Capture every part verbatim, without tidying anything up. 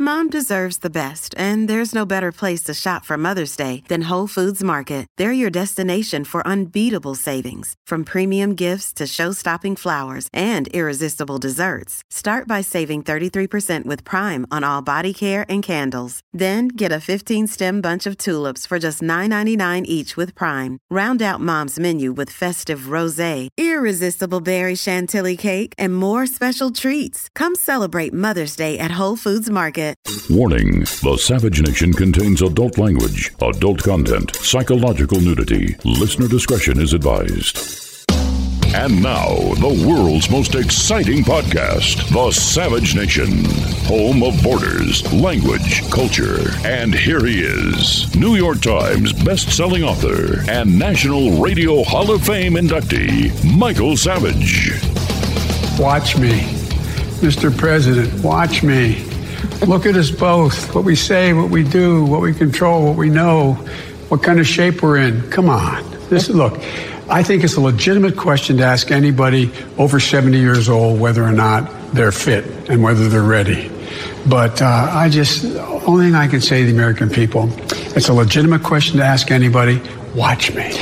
Mom deserves the best, and there's no better place to shop for Mother's Day than Whole Foods Market. They're your destination for unbeatable savings, from premium gifts to show-stopping flowers and irresistible desserts. Start by saving thirty-three percent with Prime on all body care and candles. Then get a fifteen-stem bunch of tulips for just nine ninety-nine each with Prime. Round out Mom's menu with festive rosé, irresistible berry chantilly cake, and more special treats. Come celebrate Mother's Day at Whole Foods Market. Warning: the Savage Nation contains adult language, adult content, psychological nudity. Listener discretion is advised. And now, the world's most exciting podcast, The Savage Nation, home of borders, language, culture. And here he is, New York Times best-selling author and National Radio Hall of Fame inductee, Michael Savage. Watch me. Mister President, watch me. Look at us both, what we say, what we do, what we control, what we know, what kind of shape we're in. Come on. This look, I think it's a legitimate question to ask anybody over seventy years old whether or not they're fit and whether they're ready. But uh, I just, the only thing I can say to the American people, it's a legitimate question to ask anybody. Watch me.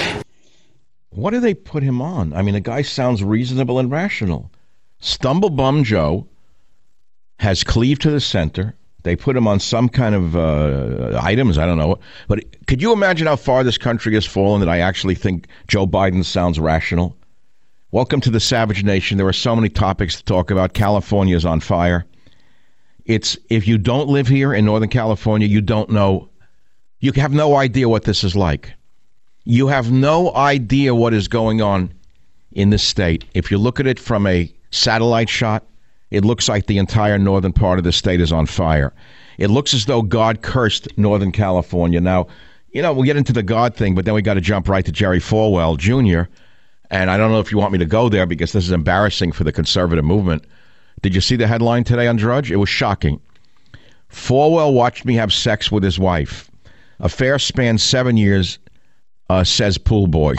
What do they put him on? I mean, the guy sounds reasonable and rational. Stumblebum Joe has cleaved to the center. They put him on some kind of uh, items, I don't know. But could you imagine how far this country has fallen that I actually think Joe Biden sounds rational? Welcome to the Savage Nation. There are so many topics to talk about. California is on fire. It's, if you don't live here in Northern California, you don't know. You have no idea what this is like. You have no idea what is going on in this state. If you look at it from a satellite shot, it looks like the entire northern part of the state is on fire. It looks as though God cursed Northern California. Now, you know, we'll get into the God thing, but then we got to jump right to Jerry Falwell Junior And I don't know if you want me to go there because this is embarrassing for the conservative movement. Did you see the headline today on Drudge? It was shocking. Falwell watched me have sex with his wife. Affair spanned seven years, uh, says pool boy.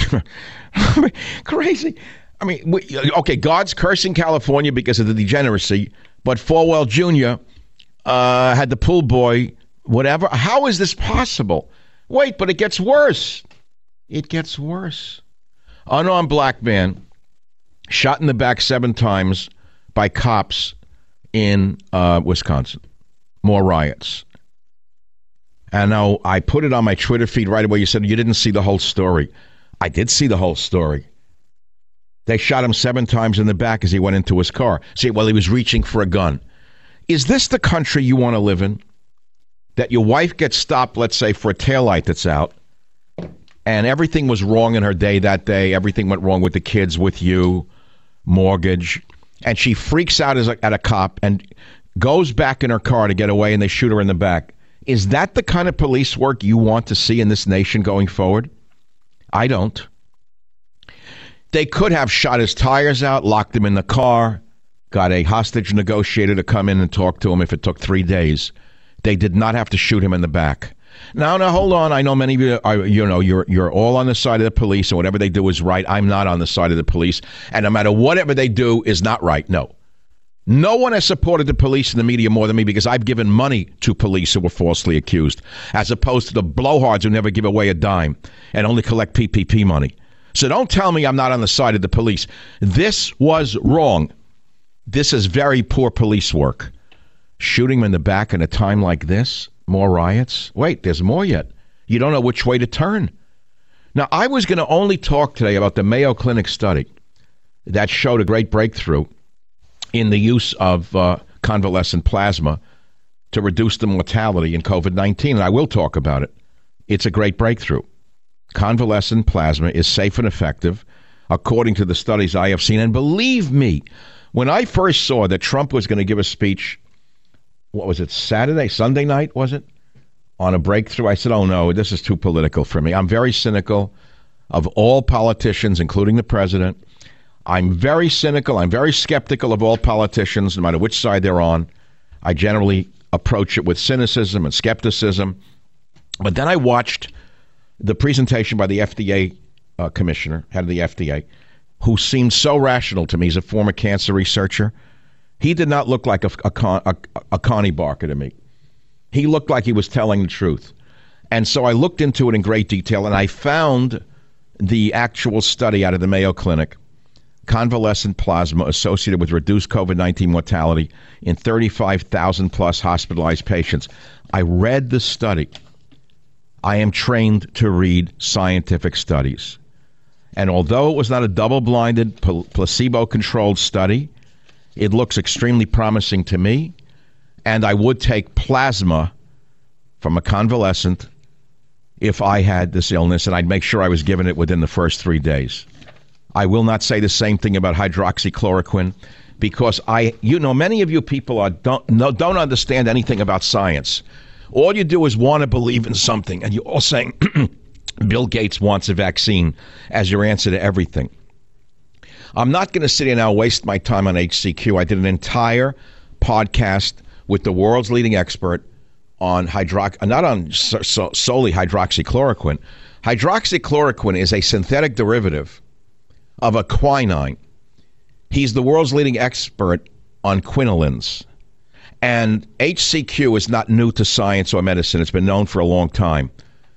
Crazy. I mean, okay, God's cursing California because of the degeneracy, but Falwell Junior uh, had the pool boy, whatever. How is this possible? Wait, but it gets worse. It gets worse. Unarmed black man shot in the back seven times by cops in uh, Wisconsin. More riots. And now I put it on my Twitter feed right away. You said you didn't see the whole story. I did see the whole story. They shot him seven times in the back as he went into his car. See, well, he was reaching for a gun. Is this the country you want to live in? That your wife gets stopped, let's say, for a taillight that's out, and everything was wrong in her day that day. Everything went wrong with the kids, with you, mortgage. And she freaks out as a, at a cop and goes back in her car to get away, and they shoot her in the back. Is that the kind of police work you want to see in this nation going forward? I don't. They could have shot his tires out, locked him in the car, got a hostage negotiator to come in and talk to him if it took three days. They did not have to shoot him in the back. Now, now, hold on. I know many of you are, you know, you're you're all on the side of the police, and whatever they do is right. I'm not on the side of the police, and no matter whatever they do is not right. No. No one has supported the police and the media more than me because I've given money to police who were falsely accused, as opposed to the blowhards who never give away a dime and only collect P P P money. So don't tell me I'm not on the side of the police. This was wrong. This is very poor police work. Shooting him in the back in a time like this, more riots. Wait, there's more yet. You don't know which way to turn. Now, I was going to only talk today about the Mayo Clinic study that showed a great breakthrough in the use of uh, convalescent plasma to reduce the mortality in COVID nineteen, and I will talk about it. It's a great breakthrough. Convalescent plasma is safe and effective, according to the studies I have seen. And believe me, when I first saw that Trump was going to give a speech, what was it, Saturday, Sunday night, was it, on a breakthrough, I said, oh, no, this is too political for me. I'm very cynical of all politicians, including the president. I'm very cynical. I'm very skeptical of all politicians, no matter which side they're on. I generally approach it with cynicism and skepticism. But then I watched the presentation by the F D A uh, commissioner, head of the F D A, who seemed so rational to me. He's a former cancer researcher. He did not look like a, a, a, a Connie Barker to me. He looked like he was telling the truth. And so I looked into it in great detail, and I found the actual study out of the Mayo Clinic, convalescent plasma associated with reduced COVID nineteen mortality in thirty-five thousand plus hospitalized patients. I read the study. I am trained to read scientific studies. And although it was not a double-blinded, placebo-controlled study, it looks extremely promising to me. And I would take plasma from a convalescent if I had this illness, and I'd make sure I was given it within the first three days. I will not say the same thing about hydroxychloroquine, because I, you know, many of you people are don't no, don't understand anything about science. All you do is want to believe in something, and you're all saying Bill Gates wants a vaccine as your answer to everything. I'm not going to sit here now and waste my time on H C Q. I did an entire podcast with the world's leading expert on hydrox, not on so, so, solely hydroxychloroquine. Hydroxychloroquine is a synthetic derivative of a quinine. He's the world's leading expert on quinolines. And H C Q is not new to science or medicine. It's been known for a long time.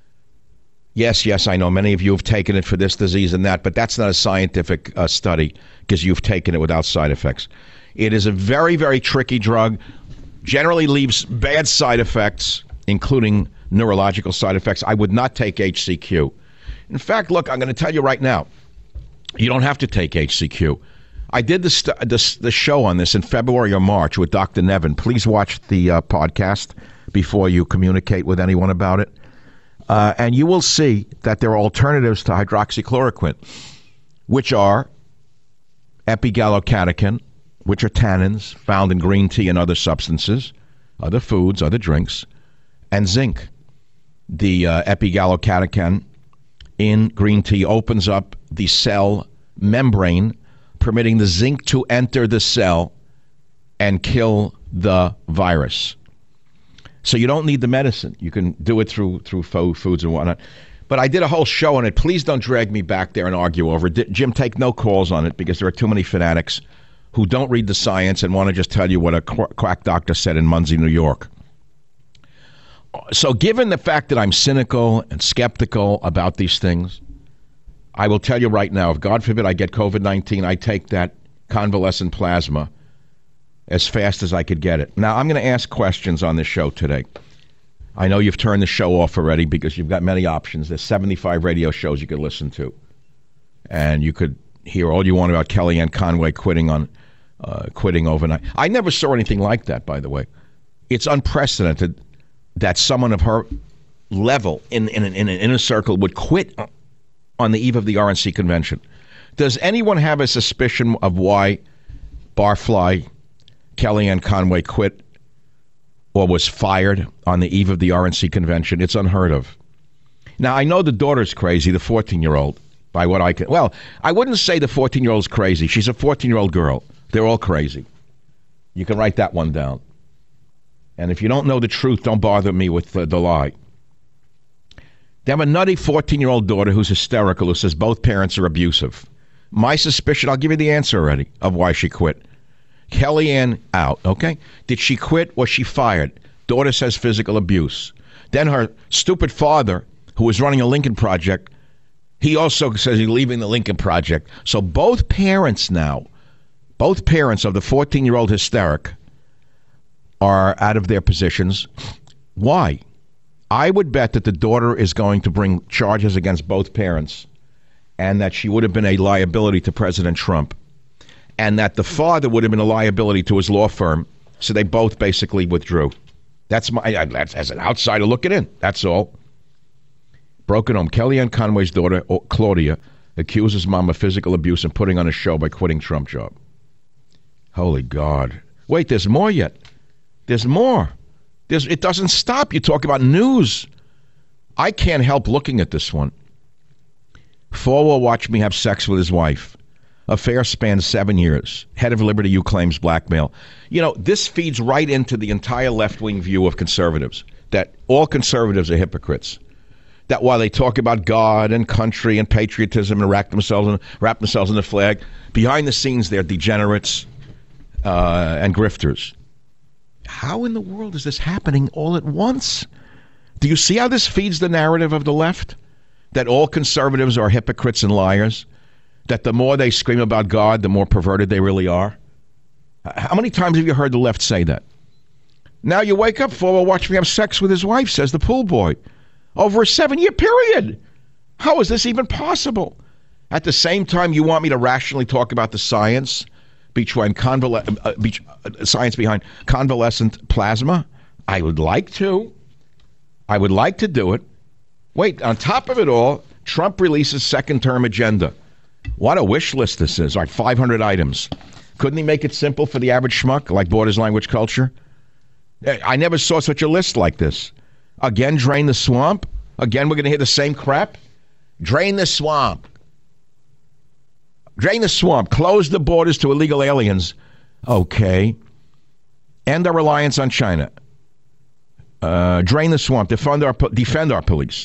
Yes, yes, I know many of you have taken it for this disease and that, but that's not a scientific uh, study because you've taken it without side effects. It is a very, very tricky drug, generally leaves bad side effects, including neurological side effects. I would not take H C Q. In fact, look, I'm going to tell you right now, you don't have to take H C Q. I did the, st- the, the show on this in February or March with Doctor Nevin. Please watch the uh, podcast before you communicate with anyone about it. Uh, and you will see that there are alternatives to hydroxychloroquine, which are epigallocatechin, which are tannins found in green tea and other substances, other foods, other drinks, and zinc. The uh, epigallocatechin in green tea opens up the cell membrane, permitting the zinc to enter the cell and kill the virus. So you don't need the medicine. You can do it through through foods and whatnot. But I did a whole show on it. Please don't drag me back there and argue over it. Jim, take no calls on it because there are too many fanatics who don't read the science and want to just tell you what a quack doctor said in Muncie, New York. So given the fact that I'm cynical and skeptical about these things, I will tell you right now, if God forbid I get COVID nineteen, I take that convalescent plasma as fast as I could get it. Now, I'm going to ask questions on this show today. I know you've turned the show off already because you've got many options. There's seventy-five radio shows you could listen to. And you could hear all you want about Kellyanne Conway quitting on uh, quitting overnight. I never saw anything like that, by the way. It's unprecedented that someone of her level in, in, in an inner circle would quit on the eve of the R N C convention. Does anyone have a suspicion of why Barfly Kellyanne Conway quit or was fired on the eve of the R N C convention? It's unheard of. Now, I know the daughter's crazy, the fourteen-year-old, by what I can... Well, I wouldn't say the fourteen-year-old's crazy. She's a fourteen-year-old girl. They're all crazy. You can write that one down. And if you don't know the truth, don't bother me with the, the lie. They have a nutty fourteen-year-old daughter who's hysterical, who says both parents are abusive. My suspicion, I'll give you the answer already, of why she quit. Kellyanne out, okay? Did she quit? Was she fired? Daughter says physical abuse. Then her stupid father, who was running a Lincoln Project, he also says he's leaving the Lincoln Project. So both parents now, both parents of the fourteen-year-old hysteric are out of their positions. Why? I would bet that the daughter is going to bring charges against both parents and that she would have been a liability to President Trump and that the father would have been a liability to his law firm. So they both basically withdrew. That's my, that's, as an outsider looking in. That's all. Broken home. Kellyanne Conway's daughter, Claudia, accuses mom of physical abuse and putting on a show by quitting Trump job. Holy God. Wait, there's more yet. There's more. There's, it doesn't stop. You talk about news. I can't help looking at this one. Falwell watched me have sex with his wife. Affair spans seven years. Head of Liberty U claims blackmail. You know, this feeds right into the entire left-wing view of conservatives, that all conservatives are hypocrites. That while they talk about God and country and patriotism and wrap themselves in, wrap themselves in the flag, behind the scenes they're degenerates uh, and grifters. How in the world is this happening all at once? Do you see how this feeds the narrative of the left? That all conservatives are hypocrites and liars? That the more they scream about God, the more perverted they really are? How many times have you heard the left say that? Now you wake up, Falwell watched me have sex with his wife, says the pool boy. Over a seven-year period. How is this even possible? At the same time, you want me to rationally talk about the science between convale- uh, be- uh, science behind convalescent plasma? I would like to. I would like to do it. Wait, on top of it all, Trump releases second-term agenda. What a wish list this is. All right, five hundred items. Couldn't he make it simple for the average schmuck like Borders Language Culture? I never saw such a list like this. Again, drain the swamp? Again, we're going to hear the same crap? Drain the swamp. Drain the swamp. Close the borders to illegal aliens. Okay. End our reliance on China. Uh, drain the swamp. Defend our, defend our police.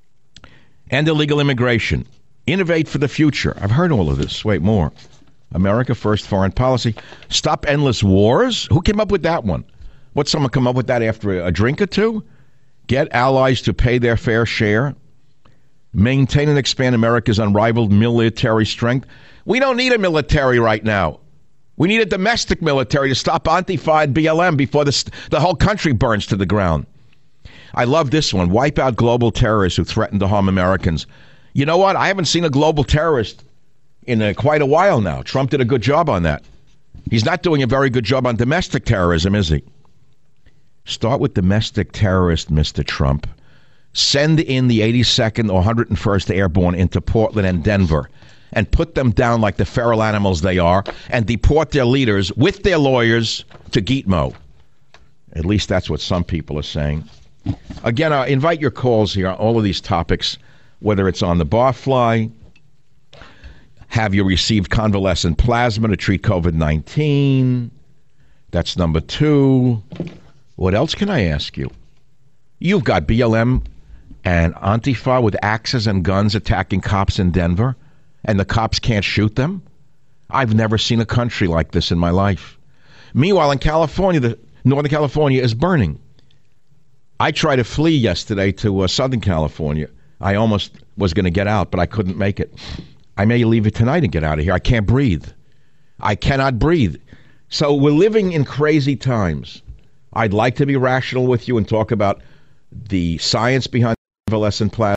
End illegal immigration. Innovate for the future. I've heard all of this. Wait, more. America first foreign policy. Stop endless wars. Who came up with that one? What, someone come up with that after a, a drink or two? Get allies to pay their fair share. Maintain and expand America's unrivaled military strength. We don't need a military right now. We need a domestic military to stop Antifa and B L M before the, the whole country burns to the ground. I love this one. Wipe out global terrorists who threaten to harm Americans. You know what? I haven't seen a global terrorist in a, quite a while now. Trump did a good job on that. He's not doing a very good job on domestic terrorism, is he? Start with domestic terrorists, Mister Trump. Send in the eighty-second or one hundred first Airborne into Portland and Denver and put them down like the feral animals they are and deport their leaders with their lawyers to Gitmo. At least that's what some people are saying. Again, I invite your calls here on all of these topics, whether it's on the barfly, have you received convalescent plasma to treat COVID nineteen? That's number two. What else can I ask you? You've got B L M and Antifa with axes and guns attacking cops in Denver, and the cops can't shoot them? I've never seen a country like this in my life. Meanwhile, in California, the Northern California is burning. I tried to flee yesterday to uh, Southern California. I almost was going to get out, but I couldn't make it. I may leave it tonight and get out of here. I can't breathe. I cannot breathe. So we're living in crazy times. I'd like to be rational with you and talk about the science behind convalescent plasma.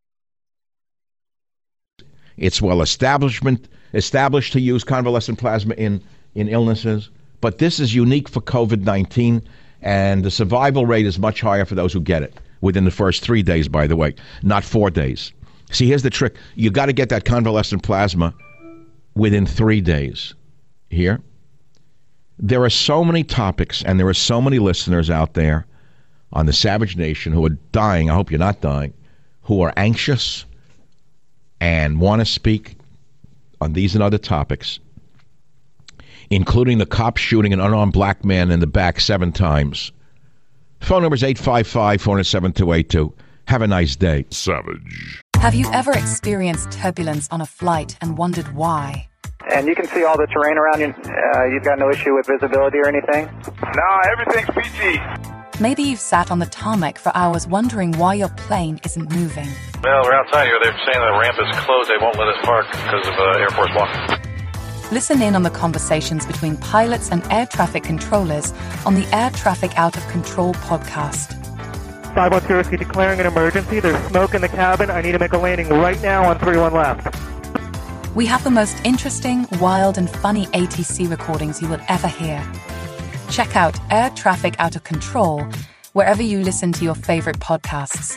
It's well establishment established to use convalescent plasma in, in illnesses, but this is unique for COVID nineteen, and the survival rate is much higher for those who get it within the first three days, by the way, not four days. See, here's the trick. You got to get that convalescent plasma within three days. Here. There are so many topics, and there are so many listeners out there on the Savage Nation who are dying. I hope you're not dying. Who are anxious and want to speak on these and other topics, including the cop shooting an unarmed black man in the back seven times. Phone number is eight five five, four zero seven, two eight two. Have a nice day. Savage. Have you ever experienced turbulence on a flight and wondered why? And you can see all the terrain around you. Uh, you've got no issue with visibility or anything? No, everything's P G. Maybe you've sat on the tarmac for hours wondering why your plane isn't moving. Well, we're outside here. They're saying the ramp is closed. They won't let us park because of uh, Air Force One. Listen in on the conversations between pilots and air traffic controllers on the Air Traffic Out of Control podcast. five one zero, declaring an emergency. There's smoke in the cabin. I need to make a landing right now on three one left. We have the most interesting, wild, and funny A T C recordings you will ever hear. Check out Air Traffic Out of Control wherever you listen to your favorite podcasts.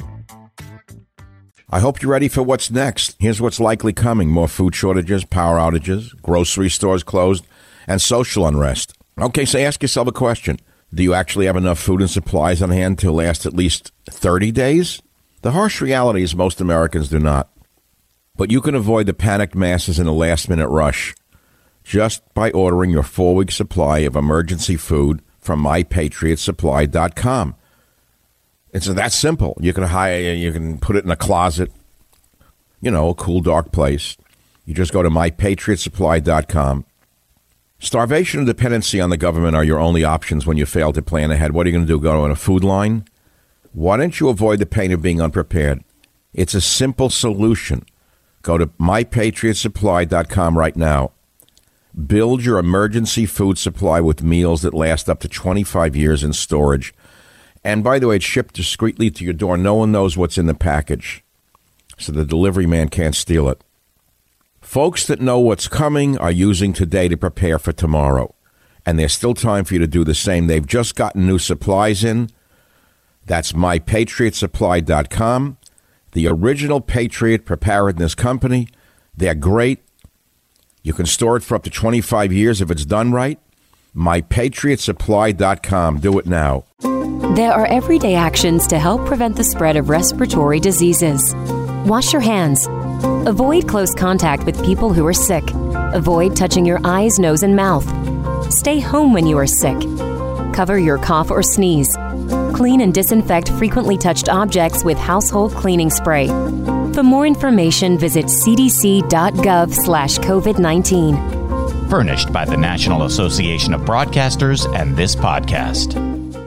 I hope you're ready for what's next. Here's what's likely coming. More food shortages, power outages, grocery stores closed, and social unrest. Okay, so ask yourself a question. Do you actually have enough food and supplies on hand to last at least thirty days? The harsh reality is most Americans do not. But you can avoid the panicked masses in a last-minute rush just by ordering your four-week supply of emergency food from my patriot supply dot com. It's that simple. You can hire, you can put it in a closet, you know, a cool, dark place. You just go to my patriot supply dot com. Starvation and dependency on the government are your only options when you fail to plan ahead. What are you going to do, go on a food line? Why don't you avoid the pain of being unprepared? It's a simple solution. Go to my patriot supply dot com right now. Build your emergency food supply with meals that last up to twenty-five years in storage. And by the way, it's shipped discreetly to your door. No one knows what's in the package, so the delivery man can't steal it. Folks that know what's coming are using today to prepare for tomorrow. And there's still time for you to do the same. They've just gotten new supplies in. That's my patriot supply dot com. The original Patriot Preparedness Company. They're great. You can store it for up to twenty-five years if it's done right. my patriot supply dot com. Do it now. There are everyday actions to help prevent the spread of respiratory diseases. Wash your hands. Avoid close contact with people who are sick. Avoid touching your eyes, nose, and mouth. Stay home when you are sick. Cover your cough or sneeze. Clean and disinfect frequently touched objects with household cleaning spray. For more information, visit c d c dot gov slash covid nineteen. Furnished by the National Association of Broadcasters and this podcast.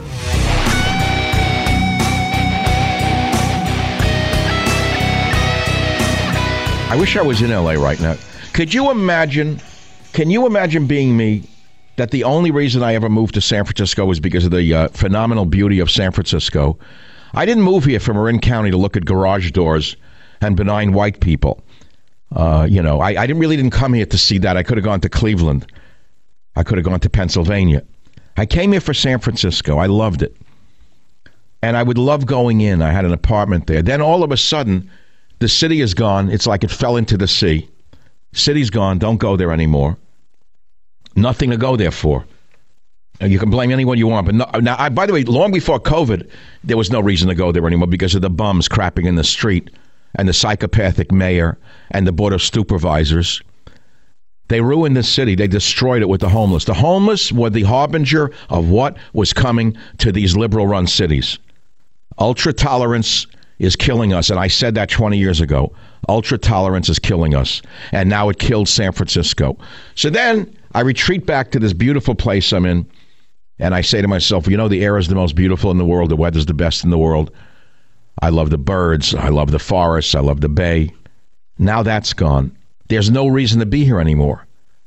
I wish I was in L A right now. Could you imagine, can you imagine being me, that the only reason I ever moved to San Francisco was because of the uh, phenomenal beauty of San Francisco? I didn't move here from Marin County to look at garage doors and benign white people. Uh, you know, I, I didn't really didn't come here to see that. I could have gone to Cleveland. I could have gone to Pennsylvania. I came here for San Francisco. I loved it. And I would love going in. I had an apartment there. Then all of a sudden, the city is gone. It's like it fell into the sea. City's gone. Don't go there anymore. Nothing to go there for. You can blame anyone you want. But no, now, I, by the way, long before COVID, there was no reason to go there anymore because of the bums crapping in the street and the psychopathic mayor and the board of supervisors. They ruined the city. They destroyed it with the homeless. The homeless were the harbinger of what was coming to these liberal-run cities. Ultra-tolerance is killing us, and I said that twenty years ago. Ultra-tolerance is killing us, and now it killed San Francisco. So then I retreat back to this beautiful place I'm in, and I say to myself, you know, the air is the most beautiful in the world. The weather's the best in the world. I love the birds. I love the forests. I love the bay. Now that's gone. There's no reason to be here anymore.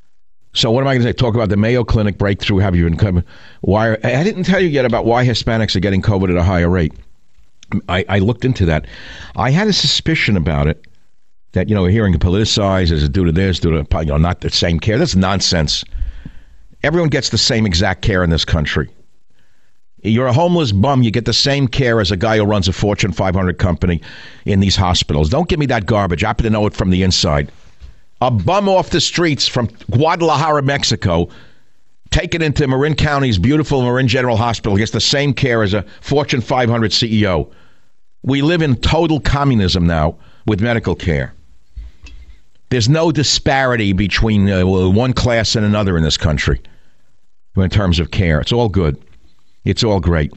So what am I going to say? Talk about the Mayo Clinic breakthrough? Have you been coming? Why? I didn't tell you yet about why Hispanics are getting COVID at a higher rate. I, I looked into that. I had a suspicion about it, that, you know, we're hearing it politicized. Is it due to this, due to, you know, not the same care? That's nonsense. Everyone gets the same exact care in this country. You're a homeless bum, you get the same care as a guy who runs a Fortune five hundred company in these hospitals. Don't give me that garbage. I happen to know it from the inside. A bum off the streets from Guadalajara, Mexico, taken into Marin County's beautiful Marin General Hospital, gets the same care as a Fortune five hundred C E O. We live in total communism now with medical care. There's no disparity between uh, one class and another in this country in terms of care. It's all good. It's all great.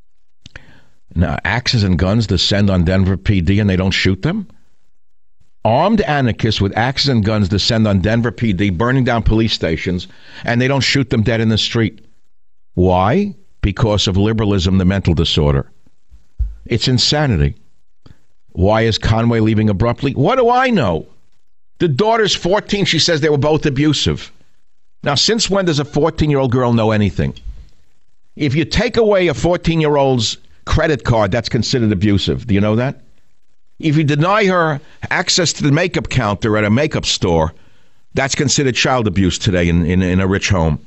Now, axes and guns descend on Denver P D and they don't shoot them? Armed anarchists with axes and guns descend on Denver P D, burning down police stations, and they don't shoot them dead in the street. Why? Because of liberalism, the mental disorder. It's insanity. Why is Conway leaving abruptly? What do I know? The daughter's fourteen. She says they were both abusive. Now, since when does a fourteen-year-old girl know anything? If you take away a fourteen-year-old's credit card, that's considered abusive. Do you know that? If you deny her access to the makeup counter at a makeup store, that's considered child abuse today in, in, in a rich home.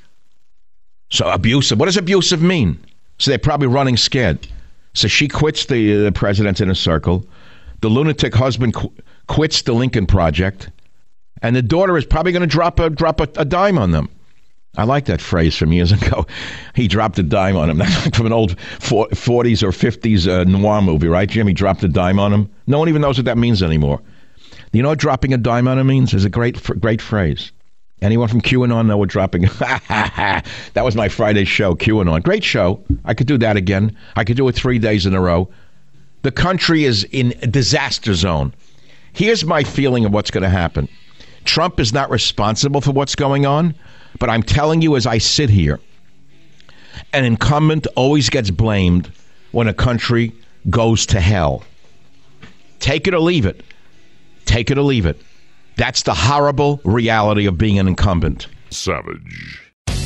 So abusive. What does abusive mean? So they're probably running scared. So she quits the, the president's inner circle. The lunatic husband qu- quits the Lincoln Project. And the daughter is probably going to drop a drop a, a dime on them. I like that phrase from years ago. He dropped a dime on him. That's like from an old forties or fifties uh, noir movie, right, Jim? He dropped a dime on him. No one even knows what that means anymore. You know what dropping a dime on him means? It's a great, great phrase. Anyone from QAnon know what dropping? That was my Friday show, QAnon. Great show. I could do that again. I could do it three days in a row. The country is in a disaster zone. Here's my feeling of what's going to happen. Trump is not responsible for what's going on, But I'm telling you, as I sit here, an incumbent always gets blamed when a country goes to hell. Take it or leave it. Take it or leave it. That's the horrible reality of being an incumbent. Savage.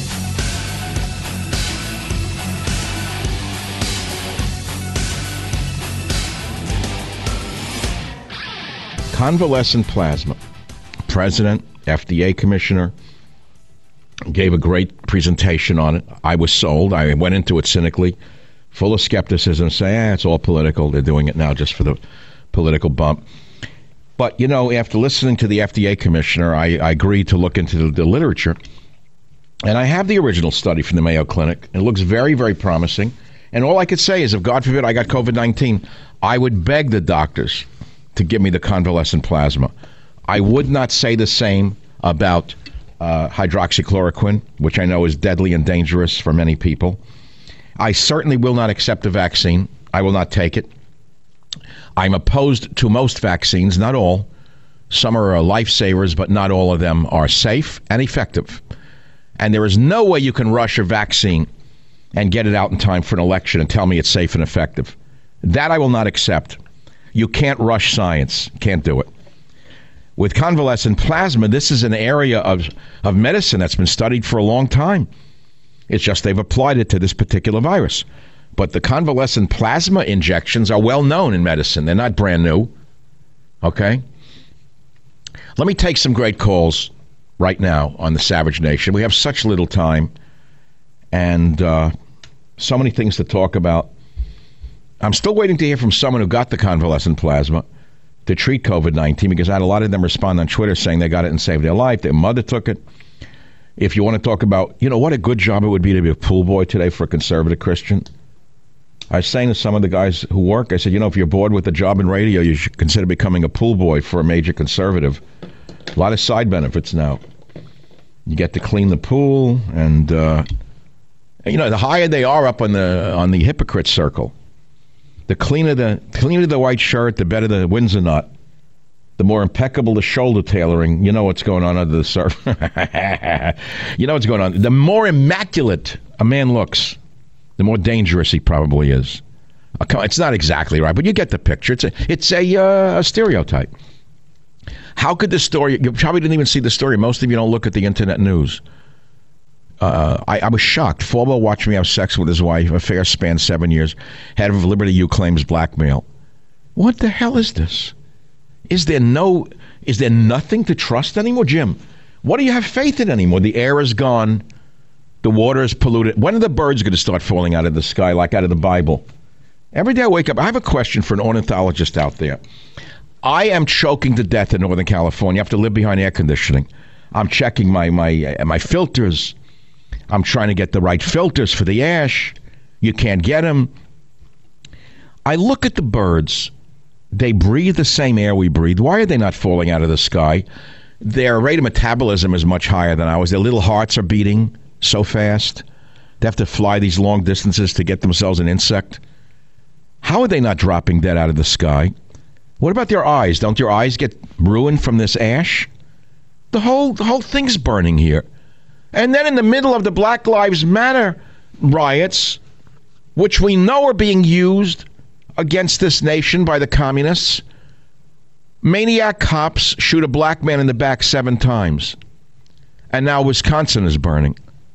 Convalescent plasma. President, F D A commissioner, gave a great presentation on it. I was sold. I went into it cynically, full of skepticism, saying, eh, it's all political. They're doing it now just for the political bump. But, you know, after listening to the F D A commissioner, I, I agreed to look into the, the literature. And I have the original study from the Mayo Clinic. It looks very, very promising. And all I could say is, if God forbid I got COVID nineteen, I would beg the doctors to give me the convalescent plasma. I would not say the same about uh, hydroxychloroquine, which I know is deadly and dangerous for many people. I certainly will not accept a vaccine. I will not take it. I'm opposed to most vaccines, not all. Some are uh, lifesavers, but not all of them are safe and effective. And there is no way you can rush a vaccine and get it out in time for an election and tell me it's safe and effective. That I will not accept. You can't rush science. Can't do it. With convalescent plasma, this is an area of, of medicine that's been studied for a long time. It's just they've applied it to this particular virus. But the convalescent plasma injections are well known in medicine. They're not brand new. Okay? Let me take some great calls right now on the Savage Nation. We have such little time and uh, so many things to talk about. I'm still waiting to hear from someone who got the convalescent plasma to treat COVID nineteen, because I had a lot of them respond on Twitter saying they got it and saved their life. Their mother took it. If you want to talk about, you know, what a good job it would be to be a pool boy today for a conservative Christian. I was saying to some of the guys who work, I said, you know, if you're bored with a job in radio, you should consider becoming a pool boy for a major conservative. A lot of side benefits now. You get to clean the pool, and, uh, you know, the higher they are up on the on the hypocrite circle, the cleaner the cleaner the white shirt, the better the Windsor knot. The more impeccable the shoulder tailoring, you know what's going on under the surface. You know what's going on. The more immaculate a man looks, the more dangerous he probably is. It's not exactly right, but you get the picture. It's a, it's a, uh, a stereotype. How could this story, you probably didn't even see the story. Most of you don't look at the internet news. Uh, I, I was shocked. Falwell watched me have sex with his wife. Affair spanned seven years. Head of Liberty U claims blackmail. What the hell is this? Is there no, is there nothing to trust anymore? Jim, what do you have faith in anymore? The air is gone. The water is polluted. When are the birds going to start falling out of the sky like out of the Bible? Every day I wake up, I have a question for an ornithologist out there. I am choking to death in Northern California. I have to live behind air conditioning. I'm checking my, my, uh, my filters. I'm trying to get the right filters for the ash. You can't get them. I look at the birds. They breathe the same air we breathe. Why are they not falling out of the sky? Their rate of metabolism is much higher than ours. Their little hearts are beating so fast. They have to fly these long distances to get themselves an insect. How are they not dropping dead out of the sky? What about their eyes? Don't your eyes get ruined from this ash? The whole, the whole thing's burning here. And then in the middle of the Black Lives Matter riots, which we know are being used against this nation by the communists, maniac cops shoot a black man in the back seven times. And now Wisconsin is burning.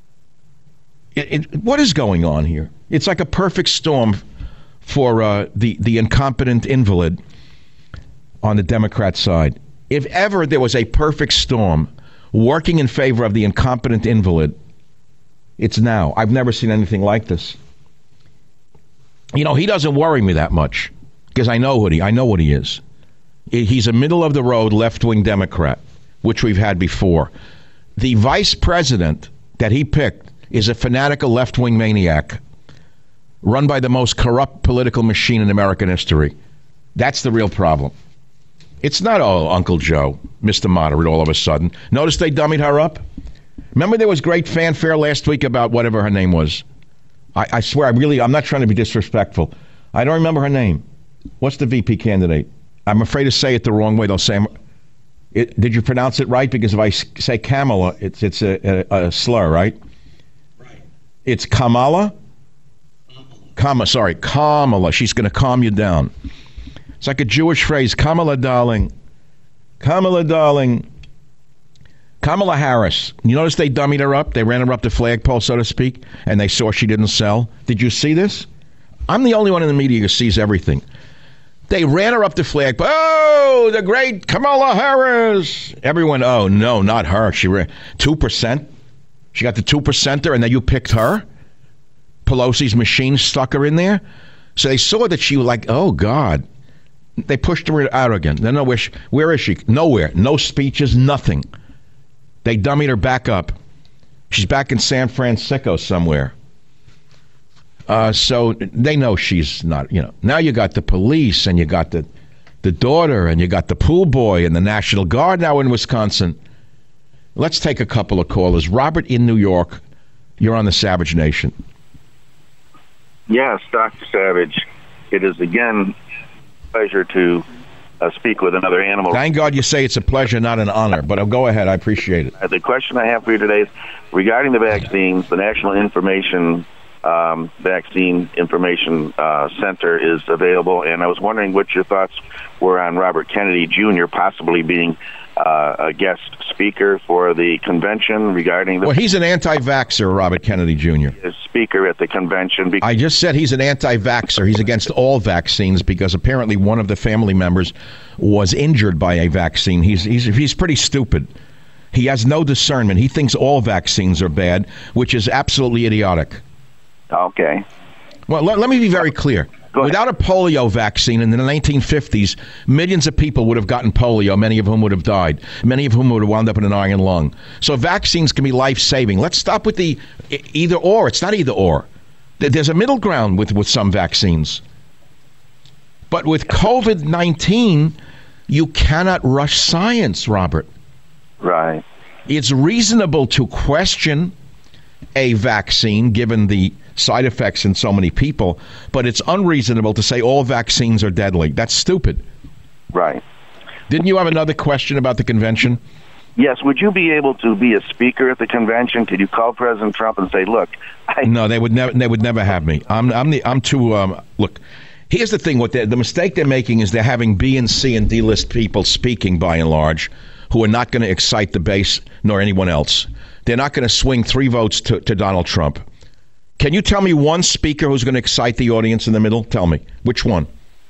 It, it, what is going on here? It's like a perfect storm for uh, the, the incompetent invalid on the Democrat side. If ever there was a perfect storm working in favor of the incompetent invalid, it's now. I've never seen anything like this. You know, he doesn't worry me that much because I know what he I know what he is. He's a middle-of-the-road left-wing Democrat, which we've had before. The vice president that he picked is a fanatical left-wing maniac run by the most corrupt political machine in American history. That's the real problem. It's not, oh, Uncle Joe, Mister Moderate, all of a sudden. Notice they dummied her up? Remember there was great fanfare last week about whatever her name was? I, I swear, I really, I'm not trying to be disrespectful. I don't remember her name. What's the V P candidate? I'm afraid to say it the wrong way. They'll say, I'm, It, did you pronounce it right? Because if I say Kamala, it's it's a, a, a slur, right? Right. It's Kamala? Kamala. Sorry, Kamala. She's going to calm you down. It's like a Jewish phrase, Kamala, darling. Kamala, darling. Kamala Harris. You notice they dummied her up? They ran her up the flagpole, so to speak, and they saw she didn't sell. Did you see this? I'm the only one in the media who sees everything. They ran her up the flag. Oh, the great Kamala Harris. Everyone, oh, no, not her. She ran two percent. She got the two percenter, and then you picked her. Pelosi's machine stuck her in there. So they saw that she was like, oh, God. They pushed her out again. They know where, she, where is she? Nowhere. No speeches, nothing. They dummied her back up. She's back in San Francisco somewhere. Uh, so they know she's not, you know. Now you got the police, and you got the the daughter, and you got the pool boy, and the National Guard now in Wisconsin. Let's take a couple of callers. Robert in New York, you're on the Savage Nation. Yes, Doctor Savage. It is again a pleasure to uh, speak with another animal. Thank God you say it's a pleasure, not an honor. But uh, go ahead, I appreciate it. Uh, the question I have for you today is regarding the vaccines. The National Information Um, Vaccine Information uh, Center is available, and I was wondering what your thoughts were on Robert Kennedy Junior possibly being uh, a guest speaker for the convention regarding the... Well, he's an anti-vaxxer, Robert Kennedy Junior Is speaker at the convention. Because I just said he's an anti-vaxxer. He's against all vaccines because apparently one of the family members was injured by a vaccine. He's he's he's pretty stupid. He has no discernment. He thinks all vaccines are bad, which is absolutely idiotic. Okay. Well, let, let me be very clear. Without a polio vaccine in the nineteen fifties, millions of people would have gotten polio, many of whom would have died, many of whom would have wound up in an iron lung. So vaccines can be life-saving. Let's stop with the either or. It's not either or. There's a middle ground with, with some vaccines. But with COVID nineteen, you cannot rush science, Robert. Right. It's reasonable to question a vaccine given the side effects in so many people, but it's unreasonable to say all vaccines are deadly. That's stupid. Right. Didn't you have another question about the convention? Yes. Would you be able to be a speaker at the convention? Could you call President Trump and say, "Look"? I- no, they would never. They would never have me. I'm. I'm the. I'm too. Um, look. Here's the thing. What the mistake they're making is they're having B and C and D list people speaking by and large, who are not going to excite the base nor anyone else. They're not going to swing three votes to, to Donald Trump. Can you tell me one speaker who's going to excite the audience in the middle? Tell me. Which one?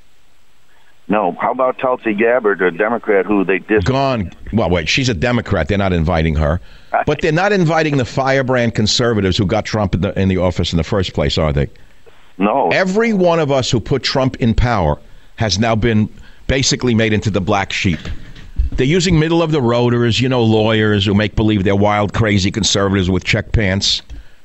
No. How about Tulsi Gabbard, a Democrat who they did... Gone. Well, wait. She's a Democrat. They're not inviting her. But they're not inviting the firebrand conservatives who got Trump in the, in the office in the first place, are they? No. Every one of us who put Trump in power has now been basically made into the black sheep. They're using middle-of-the-roaders, you know, lawyers who make believe they're wild, crazy conservatives with check pants.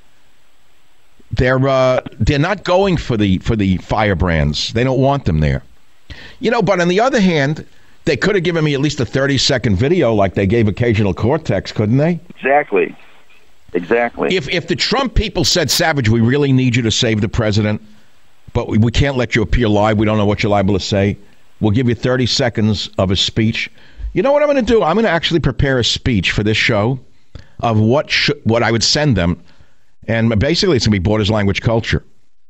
They're uh, they're not going for the for the firebrands. They don't want them there. You know, but on the other hand, they could have given me at least a thirty-second video like they gave Occasional Cortex, couldn't they? Exactly. Exactly. If if the Trump people said, Savage, we really need you to save the president, but we, we can't let you appear live. We don't know what you're liable to say. We'll give you thirty seconds of a speech. You know what I'm going to do? I'm going to actually prepare a speech for this show of what sh- what I would send them. And basically, it's going to be Borders Language Culture.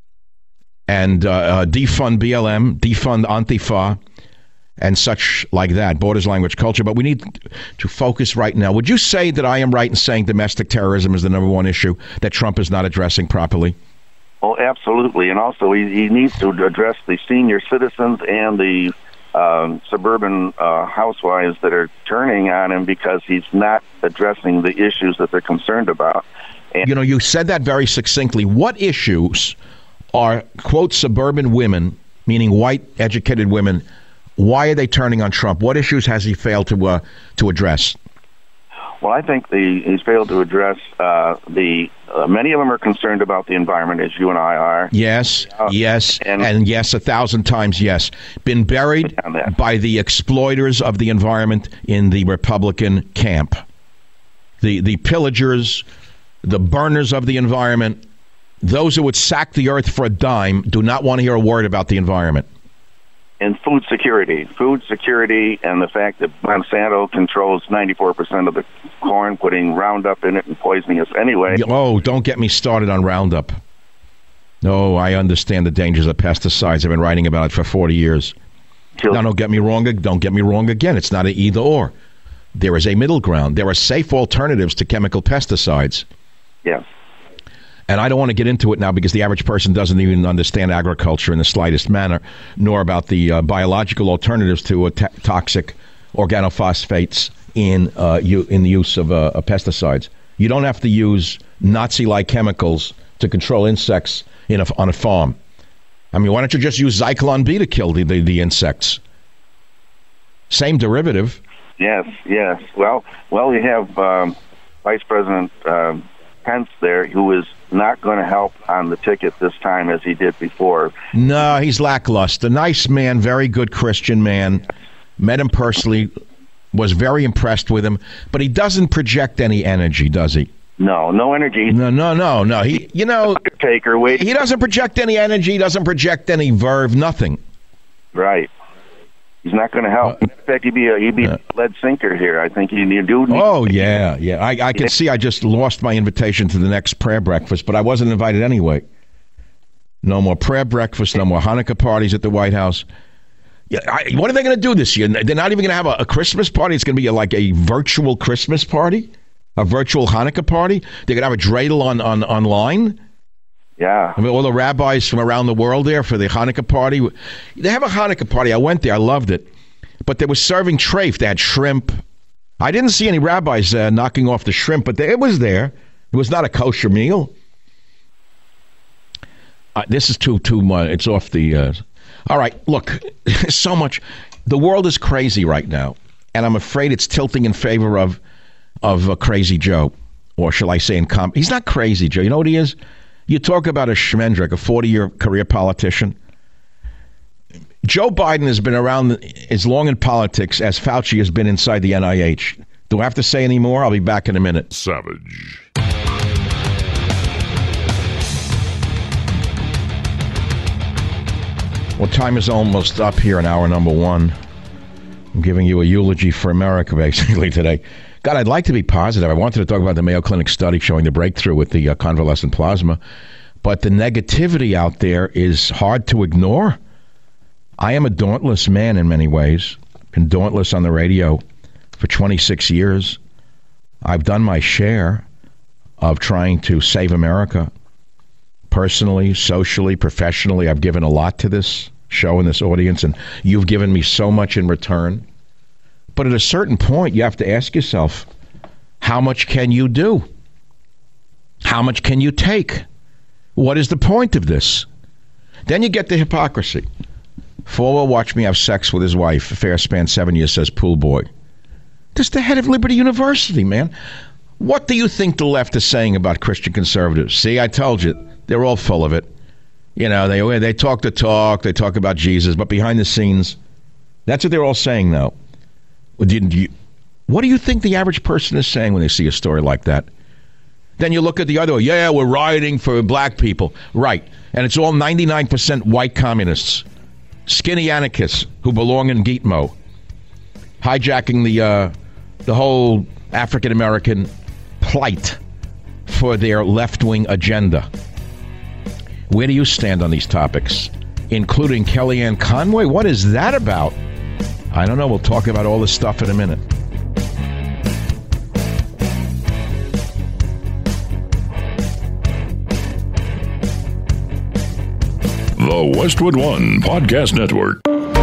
And uh, uh, defund B L M, defund Antifa, and such like that. Borders Language Culture. But we need to focus right now. Would you say that I am right in saying domestic terrorism is the number one issue that Trump is not addressing properly? Oh, absolutely. And also, he, he needs to address the senior citizens and the um, suburban uh, housewives that are turning on him because he's not addressing the issues that they're concerned about. And you know, you said that very succinctly. What issues are, quote, suburban women, meaning white, educated women, why are they turning on Trump? What issues has he failed to uh, to address? Well, I think the, he's failed to address uh, the, uh, many of them are concerned about the environment, as you and I are. Yes, uh, yes, and, and yes, a thousand times yes. Been buried by the exploiters of the environment in the Republican camp. The the pillagers, the burners of the environment, those who would sack the earth for a dime do not want to hear a word about the environment. and food security. Food security and the fact that Monsanto controls ninety-four percent of the corn, putting Roundup in it and poisoning us anyway. Oh, don't get me started on Roundup. No, I understand the dangers of pesticides. I've been writing about it for forty years. Kill- now, don't get me wrong. Don't get me wrong again. It's not an either or. There is a middle ground. There are safe alternatives to chemical pesticides. Yes. And I don't want to get into it now because the average person doesn't even understand agriculture in the slightest manner, nor about the uh, biological alternatives to uh, t- toxic organophosphates in uh, you, in the use of uh, pesticides. You don't have to use Nazi-like chemicals to control insects in a, on a farm. I mean, why don't you just use Zyklon B to kill the, the, the insects? Same derivative. Yes, yes. Well, well, you have um, Vice President um, Pence there, who is not going to help on the ticket this time as he did before. No, he's lackluster. Nice man, very good Christian man. Met him personally, was very impressed with him, but he doesn't project any energy, does he? No, no energy. No, no, no, no. He, you know, Taker, wait. He doesn't project any energy. He doesn't project any verve. Nothing. Right. He's not going to help. In fact, he'd be a, he'd be a lead sinker here. I think you need to do. Oh yeah, yeah. I, I can see. I just lost my invitation to the next prayer breakfast, but I wasn't invited anyway. No more prayer breakfast. No more Hanukkah parties at the White House. Yeah. I, what are they going to do this year? They're not even going to have a, a Christmas party. It's going to be a, like a virtual Christmas party, a virtual Hanukkah party. They're going to have a dreidel on, on online. Yeah. I mean, all the rabbis from around the world there for the Hanukkah party. They have a Hanukkah party. I went there. I loved it. But they were serving treif. They had shrimp. I didn't see any rabbis uh, knocking off the shrimp, but they, it was there. It was not a kosher meal. Uh, this is too, too much. It's off the... Uh... All right, look, so much. The world is crazy right now, and I'm afraid it's tilting in favor of, of uh, Crazy Joe. Or shall I say in comp... He's not Crazy Joe. You know what he is? You talk about a Schmendrick, a forty-year career politician. Joe Biden has been around as long in politics as Fauci has been inside the N I H. Do I have to say any more? I'll be back in a minute. Savage. Well, time is almost up here in hour number one. I'm giving you a eulogy for America, basically, today. God, I'd like to be positive. I wanted to talk about the Mayo Clinic study showing the breakthrough with the uh, convalescent plasma, but the negativity out there is hard to ignore. I am a dauntless man in many ways. Been dauntless on the radio for twenty-six years. I've done my share of trying to save America. Personally, socially, professionally, I've given a lot to this show and this audience, and you've given me so much in return. But at a certain point, you have to ask yourself, how much can you do? How much can you take? What is the point of this? Then you get the hypocrisy. Falwell watched me have sex with his wife. Affair span seven years, says Pool Boy. This is the head of Liberty University, man. What do you think the left is saying about Christian conservatives? See, I told you, they're all full of it. You know, they they talk the talk, they talk about Jesus, but behind the scenes, that's what they're all saying now. Did you, what do you think the average person is saying when they see a story like that? Then you look at the other way. Yeah, we're rioting for black people. Right. And it's all ninety-nine percent white communists. Skinny anarchists who belong in Gitmo. Hijacking the, uh, the whole African-American plight for their left-wing agenda. Where do you stand on these topics? Including Kellyanne Conway? What is that about? I don't know. We'll talk about all this stuff in a minute. The Westwood One Podcast Network.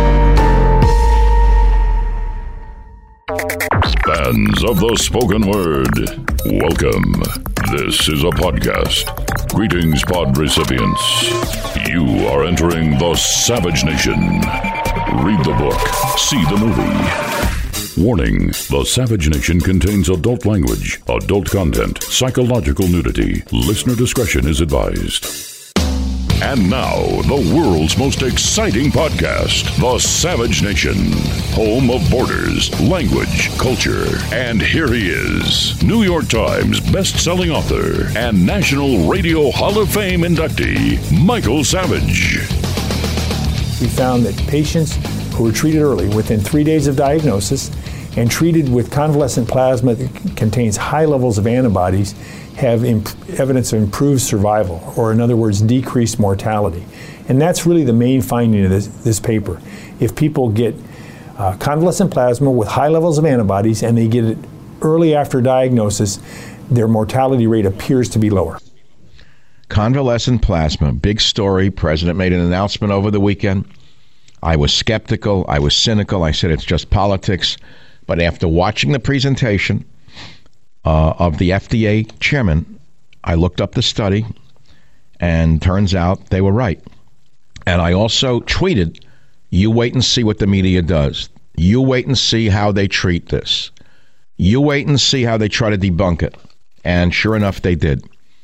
Fans of the spoken word, welcome. This is a podcast. Greetings, pod recipients. You are entering the Savage Nation. Read the book. See the movie. Warning: The Savage Nation contains adult language, adult content, psychological nudity. Listener discretion is advised. And now, the world's most exciting podcast, The Savage Nation, home of borders, language, culture. And here he is, New York Times best-selling author and National Radio Hall of Fame inductee, Michael Savage. we found that patients who were treated early, within three days of diagnosis, and treated with convalescent plasma that contains high levels of antibodies, have imp- evidence of improved survival, or in other words, decreased mortality. And that's really the main finding of this, this paper. If people get uh, convalescent plasma with high levels of antibodies and they get it early after diagnosis, their mortality rate appears to be lower. Convalescent plasma, big story. President made an announcement over the weekend. I was skeptical. I was cynical. I said it's just politics. But after watching the presentation uh, of the F D A chairman, I looked up the study, and turns out they were right. And I also tweeted, you wait and see what the media does. You wait and see how they treat this. You wait and see how they try to debunk it. And sure enough, they did.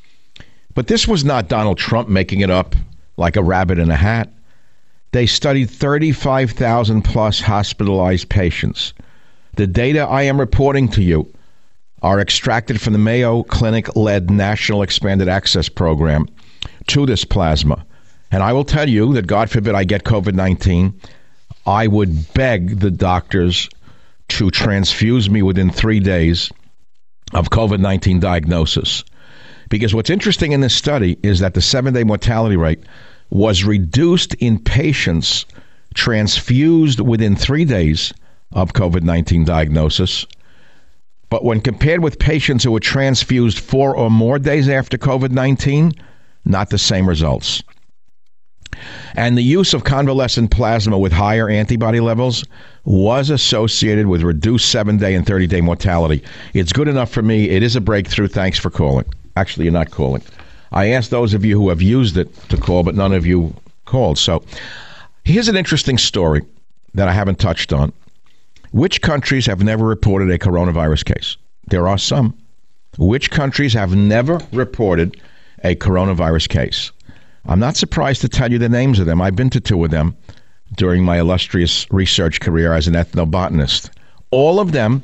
But this was not Donald Trump making it up like a rabbit in a hat. They studied thirty-five thousand plus hospitalized patients. The data I am reporting to you are extracted from the Mayo Clinic-led National Expanded Access Program to this plasma. And I will tell you that, God forbid I get COVID nineteen, I would beg the doctors to transfuse me within three days of COVID nineteen diagnosis. Because what's interesting in this study is that the seven-day mortality rate was reduced in patients transfused within three days of COVID nineteen diagnosis. But when compared with patients who were transfused four or more days after COVID nineteen, not the same results. And the use of convalescent plasma with higher antibody levels was associated with reduced seven-day and thirty-day mortality. It's good enough for me. It is a breakthrough. Thanks for calling. Actually, you're not calling. I asked those of you who have used it to call, but none of you called. So here's an interesting story that I haven't touched on. Which countries have never reported a coronavirus case? There are some. Which countries have never reported a coronavirus case? I'm not surprised to tell you the names of them. I've been to two of them during my illustrious research career as an ethnobotanist. All of them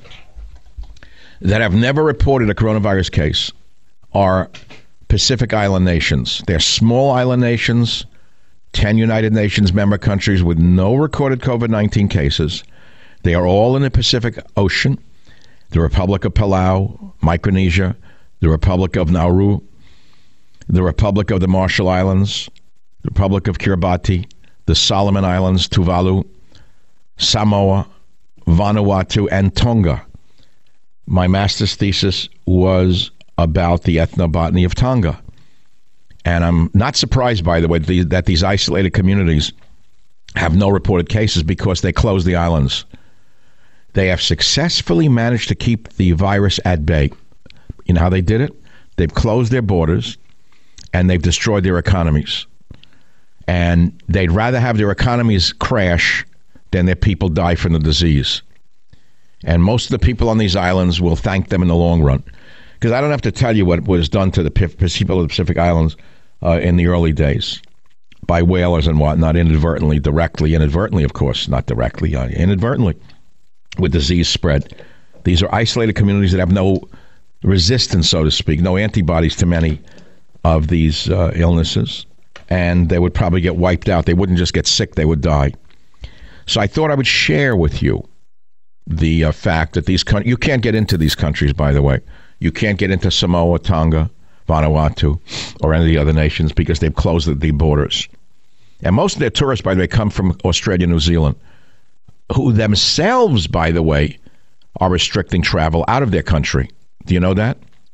that have never reported a coronavirus case are Pacific Island nations. They're small island nations, ten United Nations member countries with no recorded COVID nineteen cases. They are all in the Pacific Ocean. The Republic of Palau, Micronesia, the Republic of Nauru, the Republic of the Marshall Islands, the Republic of Kiribati, the Solomon Islands, Tuvalu, Samoa, Vanuatu, and Tonga. My master's thesis was about the ethnobotany of Tonga. And I'm not surprised, by the way, that these isolated communities have no reported cases because they closed the islands. They have successfully managed to keep the virus at bay. You know how they did it? They've closed their borders and they've destroyed their economies. And they'd rather have their economies crash than their people die from the disease. And most of the people on these islands will thank them in the long run. Because I don't have to tell you what was done to the people of the Pacific Islands uh, in the early days by whalers and whatnot, inadvertently, directly, inadvertently, of course, not directly, uh, inadvertently, with disease spread. These are isolated communities that have no resistance, so to speak, no antibodies to many of these uh, illnesses, and they would probably get wiped out. They wouldn't just get sick, they would die. So I thought I would share with you the uh, fact that these countries, you can't get into these countries, by the way. You can't get into Samoa, Tonga, Vanuatu, or any of the other nations because they've closed the, the borders. And most of their tourists, by the way, come from Australia, New Zealand, who themselves, by the way, are restricting travel out of their country. Do you know that?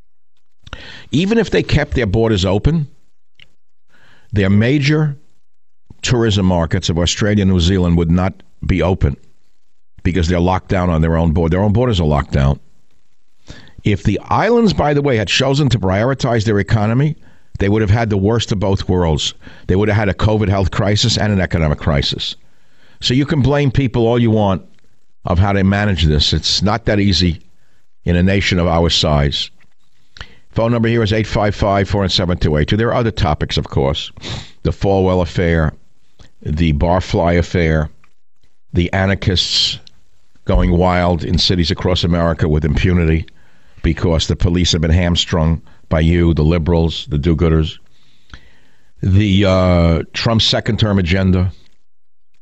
Even if they kept their borders open, their major tourism markets of Australia and New Zealand would not be open because they're locked down on their own border. Their own borders are locked down. If the islands, by the way, had chosen to prioritize their economy, they would have had the worst of both worlds. They would have had a COVID health crisis and an economic crisis. So you can blame people all you want of how they manage this. It's not that easy in a nation of our size. Phone number here is eight five five, four seven two eight two. There are other topics, of course. The Falwell affair, the Barfly affair, the anarchists going wild in cities across America with impunity because the police have been hamstrung by you, the liberals, the do-gooders. The uh, Trump second-term agenda,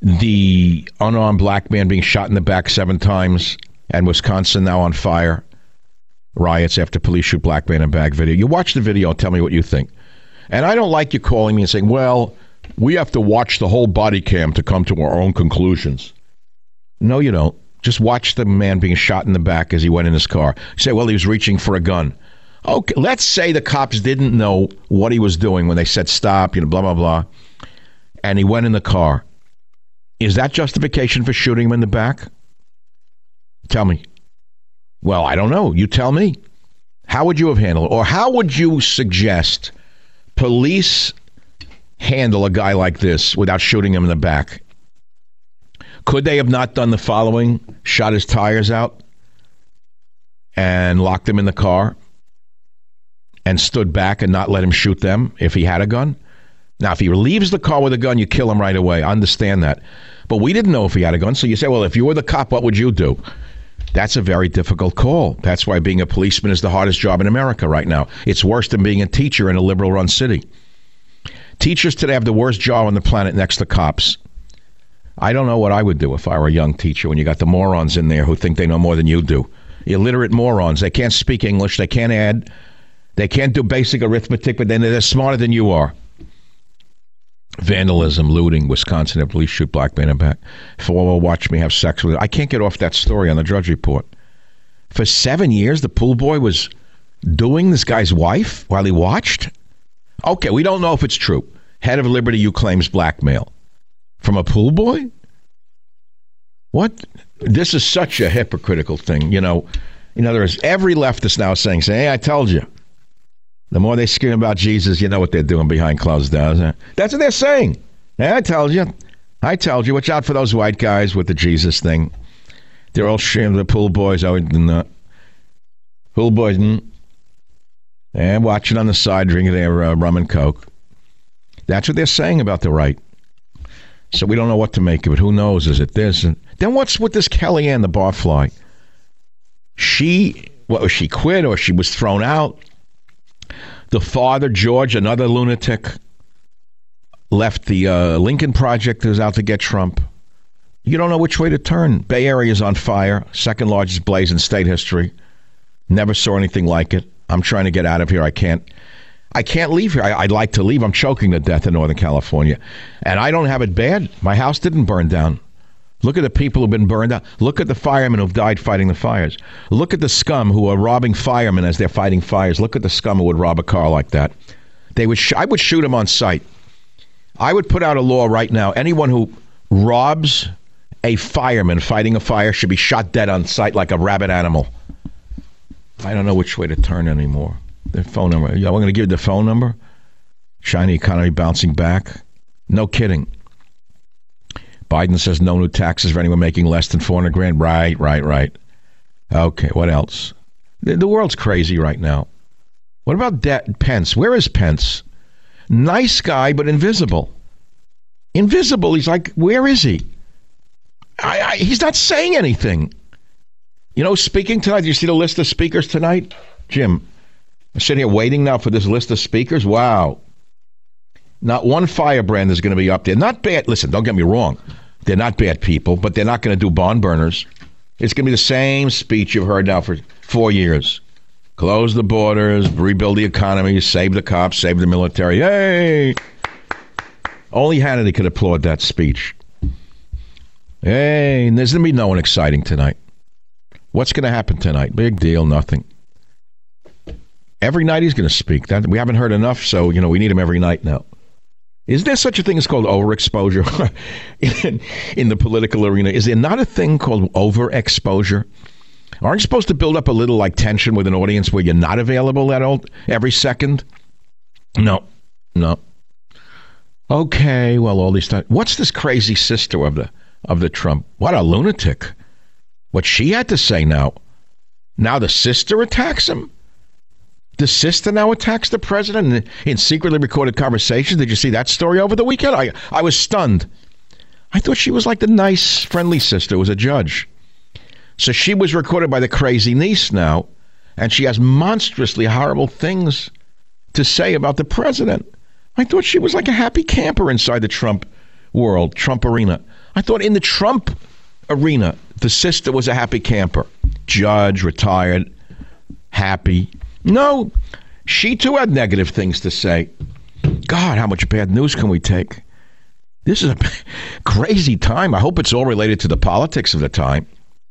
the unarmed black man being shot in the back seven times, and Wisconsin now on fire. Riots after police shoot black man in bag video. You watch the video and tell me what you think. And I don't like you calling me and saying, well, we have to watch the whole body cam to come to our own conclusions. No, you don't. Just watch the man being shot in the back as he went in his car. You say, well, he was reaching for a gun. Okay, let's say the cops didn't know what he was doing when they said stop, you know, blah, blah, blah, and he went in the car. Is that justification for shooting him in the back? Tell me. Well, I don't know. You tell me. How would you have handled it? Or how would you suggest police handle a guy like this without shooting him in the back? Could they have not done the following? Shot his tires out and locked him in the car and stood back and not let him shoot them if he had a gun? Now, if he leaves the car with a gun, you kill him right away. I understand that. But we didn't know if he had a gun. So you say, well, if you were the cop, what would you do? That's a very difficult call. That's why being a policeman is the hardest job in America right now. It's worse than being a teacher in a liberal-run city. Teachers today have the worst job on the planet next to cops. I don't know what I would do if I were a young teacher when you got the morons in there who think they know more than you do. Illiterate morons. They can't speak English. They can't add. They can't do basic arithmetic, but then they're smarter than you are. Vandalism, looting, Wisconsin, a police shoot black man in back. Four will watch me have sex with it. I can't get off that story on the Drudge Report. For seven years, the pool boy was doing this guy's wife while he watched? Okay, we don't know if it's true. Head of Liberty U claims blackmail. From a pool boy? What? This is such a hypocritical thing. You know, in other words, every leftist now is saying, say, hey, I told you. The more they scream about Jesus, you know what they're doing behind closed doors. Huh? That's what they're saying. Hey, I told you. I told you. Watch out for those white guys with the Jesus thing. They're all sharing the pool boys. Oh, the pool boys. Mm, and watching on the side, drinking their uh, rum and coke. That's what they're saying about the right. So we don't know what to make of it. Who knows? Is it this? And then what's with this Kellyanne, the barfly? She, what was she quit or she was thrown out? The father, George, another lunatic, left the uh, Lincoln Project that was out to get Trump. You don't know which way to turn. Bay Area is on fire. Second largest blaze in state history. Never saw anything like it. I'm trying to get out of here. I can't. I can't leave here. I, I'd like to leave. I'm choking to death in Northern California. And I don't have it bad. My house didn't burn down. Look at the people who've been burned out. Look at the firemen who've died fighting the fires. Look at the scum who are robbing firemen as they're fighting fires. Look at the scum who would rob a car like that. They would. Sh- I would shoot them on sight. I would put out a law right now. Anyone who robs a fireman fighting a fire should be shot dead on sight like a rabid animal. I don't know which way to turn anymore. The phone number. Yeah, we're going to give you the phone number. China economy bouncing back. No kidding. Biden says no new taxes for anyone making less than four hundred grand. Right, right, right. Okay, what else? The, the world's crazy right now. What about De- Pence? Where is Pence? Nice guy, but invisible. Invisible. He's like, where is he? I, I, he's not saying anything. You know, speaking tonight, do you see the list of speakers tonight? Jim, I'm sitting here waiting now for this list of speakers. Wow. Not one firebrand is going to be up there. Not bad. Listen, don't get me wrong. They're not bad people, but they're not going to do barn burners. It's going to be the same speech you've heard now for four years. Close the borders, rebuild the economy, save the cops, save the military. Hey! Only Hannity could applaud that speech. Hey, and there's going to be no one exciting tonight. What's going to happen tonight? Big deal, nothing. Every night he's going to speak. That we haven't heard enough, so, you know, we need him every night now. Is there such a thing as called overexposure in, in the political arena? Is there not a thing called overexposure? Aren't you supposed to build up a little like tension with an audience where you're not available that old every second? No, no. Okay, well, all these times. What's this crazy sister of the of the Trump? What a lunatic! What she had to say now? Now the sister attacks him. The sister now attacks the president in, in secretly recorded conversations. Did you see that story over the weekend? I, I was stunned. I thought she was like the nice, friendly sister who was a judge. So she was recorded by the crazy niece now, and she has monstrously horrible things to say about the president. I thought she was like a happy camper inside the Trump world, Trump arena. I thought in the Trump arena, the sister was a happy camper. Judge, retired, happy. No, she too had negative things to say. God, how much bad news can we take? This is a crazy time. I hope it's all related to the politics of the time.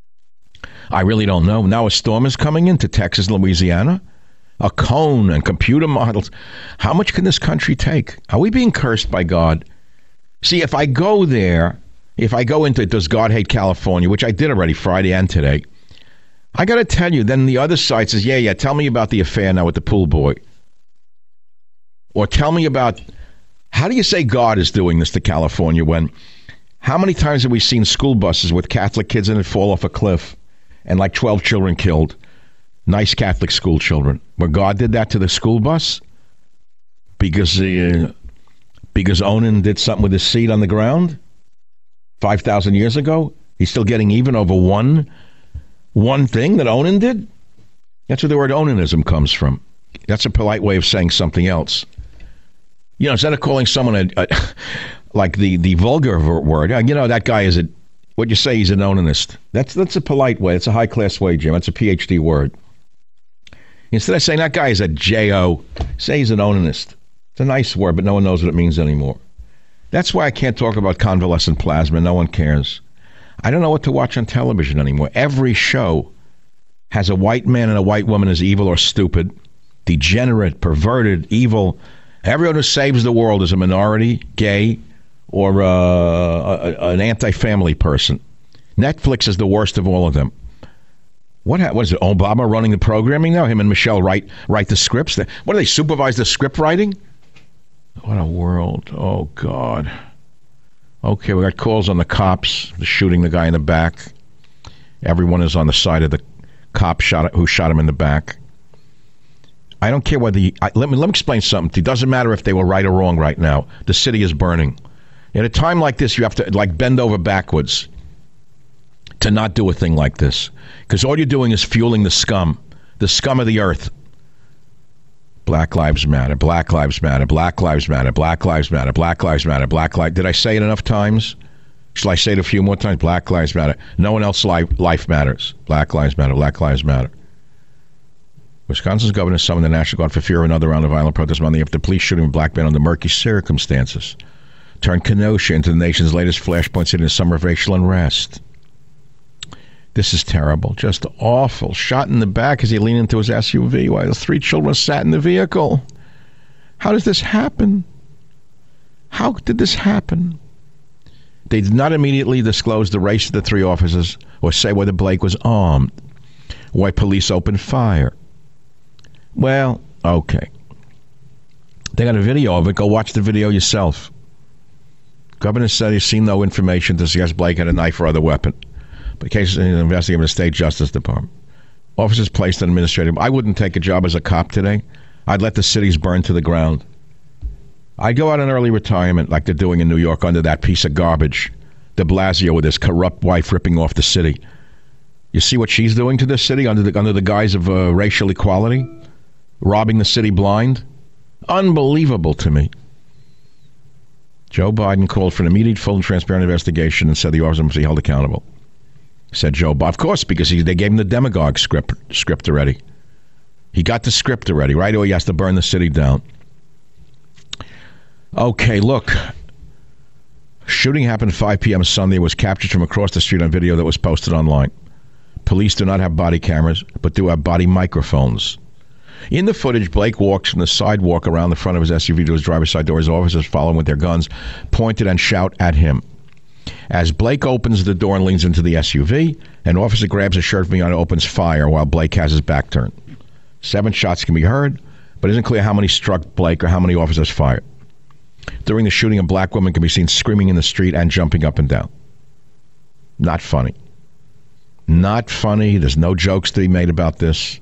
I really don't know. Now a storm is coming into Texas, Louisiana. A cone and computer models. How much can this country take? Are we being cursed by God? See, if I go there, if I go into Does God Hate California, which I did already Friday and today, I got to tell you, then the other side says, yeah, yeah, tell me about the affair now with the pool boy. Or tell me about, how do you say God is doing this to California when, how many times have we seen school buses with Catholic kids in it fall off a cliff and like twelve children killed? Nice Catholic school children. Where God did that to the school bus? Because, uh, because Onan did something with his seed on the ground five thousand years ago? He's still getting even over one one thing that Onan did? That's where the word Onanism comes from. That's a polite way of saying something else. You know, instead of calling someone a, a like the, the vulgar word, you know, that guy is a, what you say, he's an Onanist. That's, that's a polite way. It's a high-class way, Jim. That's a P H D word. Instead of saying that guy is a J O, say he's an Onanist. It's a nice word, but no one knows what it means anymore. That's why I can't talk about convalescent plasma. No one cares. I don't know what to watch on television anymore. Every show has a white man and a white woman as evil or stupid, degenerate, perverted, evil. Everyone who saves the world is a minority, gay, or uh, a, an anti-family person. Netflix is the worst of all of them. What, what is it, Obama running the programming now? Him and Michelle write, write the scripts? What do they, supervise the script writing? What a world. Oh, God. Okay, we got calls on the cops, the shooting the guy in the back. Everyone is on the side of the cop shot who shot him in the back. I don't care whether... You, I, let me let me explain something. It doesn't matter if they were right or wrong right now. The city is burning. At a time like this, you have to like bend over backwards to not do a thing like this. Because all you're doing is fueling the scum. The scum of the earth. Black Lives Matter, Black Lives Matter, Black Lives Matter, Black Lives Matter, Black Lives Matter, Black Lives... Did I say it enough times? Shall I say it a few more times? Black Lives Matter. No one else's life, life matters. Black Lives Matter, Black Lives Matter. Wisconsin's governor summoned the National Guard for fear of another round of violent protest Monday after police shooting a black man under murky circumstances turned Kenosha into the nation's latest flashpoint city in a summer of racial unrest. This is terrible. Just awful. Shot in the back as he leaned into his S U V while the three children sat in the vehicle. How does this happen? How did this happen? They did not immediately disclose the race of the three officers or say whether Blake was armed. Why police opened fire. Well, okay. They got a video of it. Go watch the video yourself. Governor said he's seen no information to suggest Blake had a knife or other weapon. But the case is investigated by the State Justice Department. Officers placed on administrative... I wouldn't take a job as a cop today. I'd let the cities burn to the ground. I'd go out in early retirement like they're doing in New York under that piece of garbage. De Blasio with his corrupt wife ripping off the city. You see what she's doing to this city under the, under the guise of uh, racial equality? Robbing the city blind? Unbelievable to me. Joe Biden called for an immediate, full, and transparent investigation and said the officer must be held accountable. Said Joe Biden. Of course, because he, they gave him the demagogue script, script already. He got the script already. Right away, he has to burn the city down. Okay, look. Shooting happened at five p.m. Sunday. It was captured from across the street on video that was posted online. Police do not have body cameras, but do have body microphones. In the footage, Blake walks from the sidewalk around the front of his S U V to his driver's side door. His officers follow him with their guns, pointed and shout at him. As Blake opens the door and leans into the S U V, an officer grabs his shirt from behind and opens fire while Blake has his back turned. Seven shots can be heard, but it isn't clear how many struck Blake or how many officers fired. During the shooting, a black woman can be seen screaming in the street and jumping up and down. Not funny. Not funny. There's no jokes to be made about this.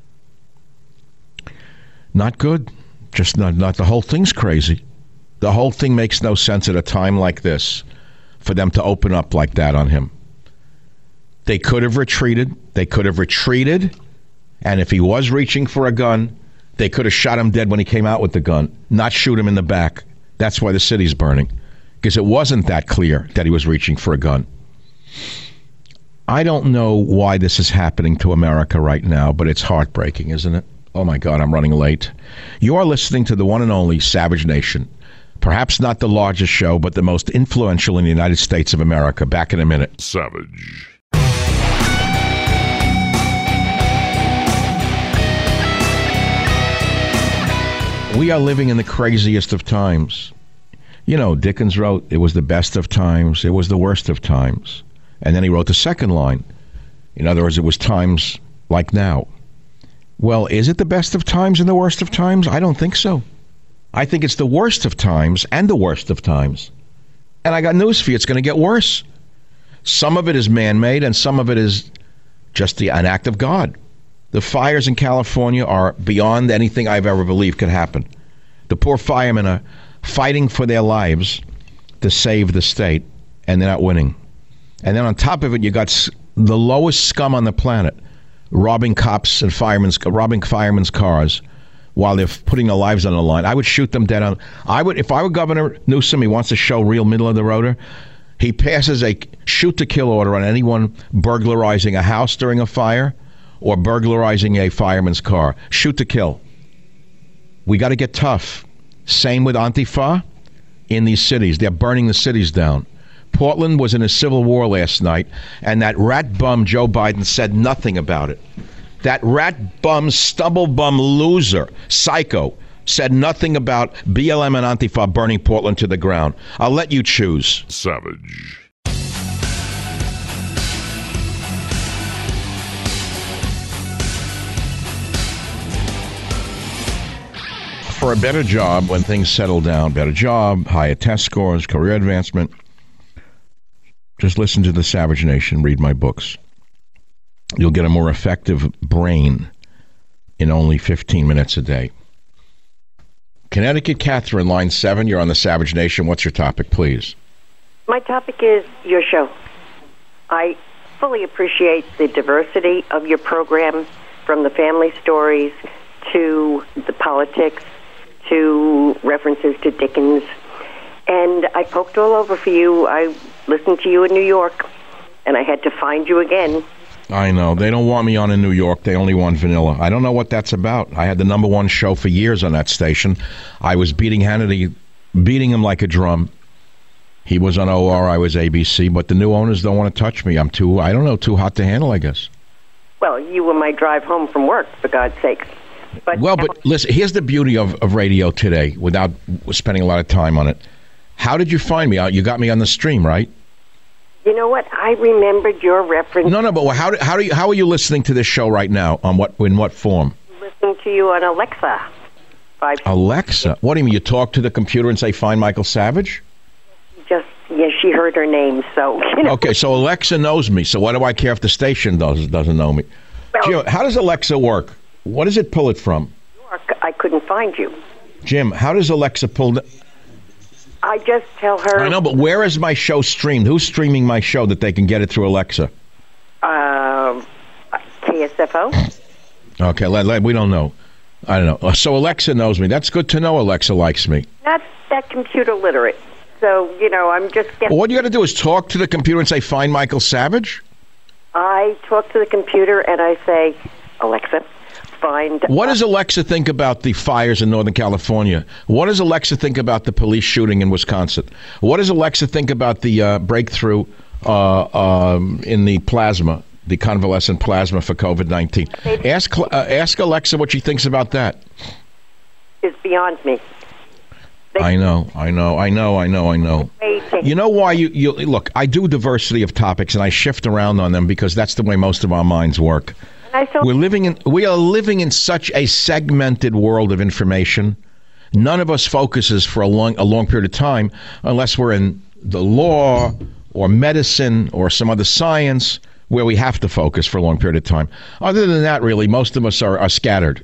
Not good. Just not, not the whole thing's crazy. The whole thing makes no sense at a time like this for them to open up like that on him. They could have retreated. They could have retreated. And if he was reaching for a gun, they could have shot him dead when he came out with the gun, not shoot him in the back. That's why the city's burning. because it wasn't that clear that he was reaching for a gun. I don't know why this is happening to America right now, but it's heartbreaking, isn't it? Oh, my God, I'm running late. You are listening to the one and only Savage Nation. Perhaps not the largest show, but the most influential in the United States of America. Back in a minute. Savage. We are living in the craziest of times. You know, Dickens wrote, it was the best of times, it was the worst of times. And then he wrote the second line. In other words, it was times like now. Well, is it the best of times and the worst of times? I don't think so. I think it's the worst of times and the worst of times. And I got news for you, it's going to get worse. Some of it is man-made and some of it is just the, an act of God. The fires in California are beyond anything I've ever believed could happen. The poor firemen are fighting for their lives to save the state, and they're not winning. And then on top of it, you got the lowest scum on the planet robbing cops and firemen's robbing firemen's cars while they're putting their lives on the line. I would shoot them dead on. I would, if I were Governor Newsom, he wants to show real middle of the roader. He passes a shoot to kill order on anyone burglarizing a house during a fire or burglarizing a fireman's car. Shoot to kill. We got to get tough. Same with Antifa in these cities. They're burning the cities down. Portland was in a civil war last night, and that rat bum Joe Biden said nothing about it. That rat bum, stubble bum loser, psycho, said nothing about B L M and Antifa burning Portland to the ground. I'll let you choose. Savage. For a better job when things settle down, better job, higher test scores, career advancement, just listen to the Savage Nation, read my books. You'll get a more effective brain in only fifteen minutes a day. Connecticut Catherine, line seven, you're on the Savage Nation. What's your topic, please? My topic is your show. I fully appreciate the diversity of your program, from the family stories to the politics to references to Dickens. And I poked all over for you. I listened to you in New York, and I had to find you again. I know. They don't want me on in New York. They only want vanilla. I don't know what that's about. I had the number one show for years on that station. I was beating Hannity, beating him like a drum. He was on O R, I was A B C, but the new owners don't want to touch me. I'm too, I don't know, too hot to handle, I guess. Well, you were my drive home from work, for God's sakes. But well, but listen, here's the beauty of, of radio today, without spending a lot of time on it. How did you find me? You got me on the stream, right? You know what? I remembered your reference. No, no, but how do, how do you, how are you listening to this show right now? On what in what form? Listening to you on Alexa. Five. Alexa? What do you mean? You talk to the computer and say, "Find Michael Savage"? Just yes, she heard her name, so. You know. Okay, so Alexa knows me. So why do I care if the station does doesn't know me? Well, Jim, how does Alexa work? What does it pull it from? I couldn't find you. Jim, how does Alexa pull the... I just tell her... I know, but where is my show streamed? Who's streaming my show that they can get it through Alexa? Uh, K S F O. Okay, let, let, we don't know. I don't know. So Alexa knows me. That's good to know Alexa likes me. Not that computer literate. So, you know, I'm just getting... Well, what you got to do is talk to the computer and say, "Find Michael Savage"? I talk to the computer and I say, "Alexa, find..." What does Alexa think about the fires in Northern California? What does Alexa think about the police shooting in Wisconsin? What does Alexa think about the uh, breakthrough uh, um, in the plasma, the convalescent plasma for COVID nineteen? Ask uh, ask Alexa what she thinks about that. It's beyond me. They, I know, I know, I know, I know, I know. You know why you, you... Look, I do diversity of topics, and I shift around on them because that's the way most of our minds work. I feel We're living in, we are living in such a segmented world of information. None of us focuses for a long, a long period of time unless we're in the law or medicine or some other science where we have to focus for a long period of time. Other than that, really, most of us are, are scattered.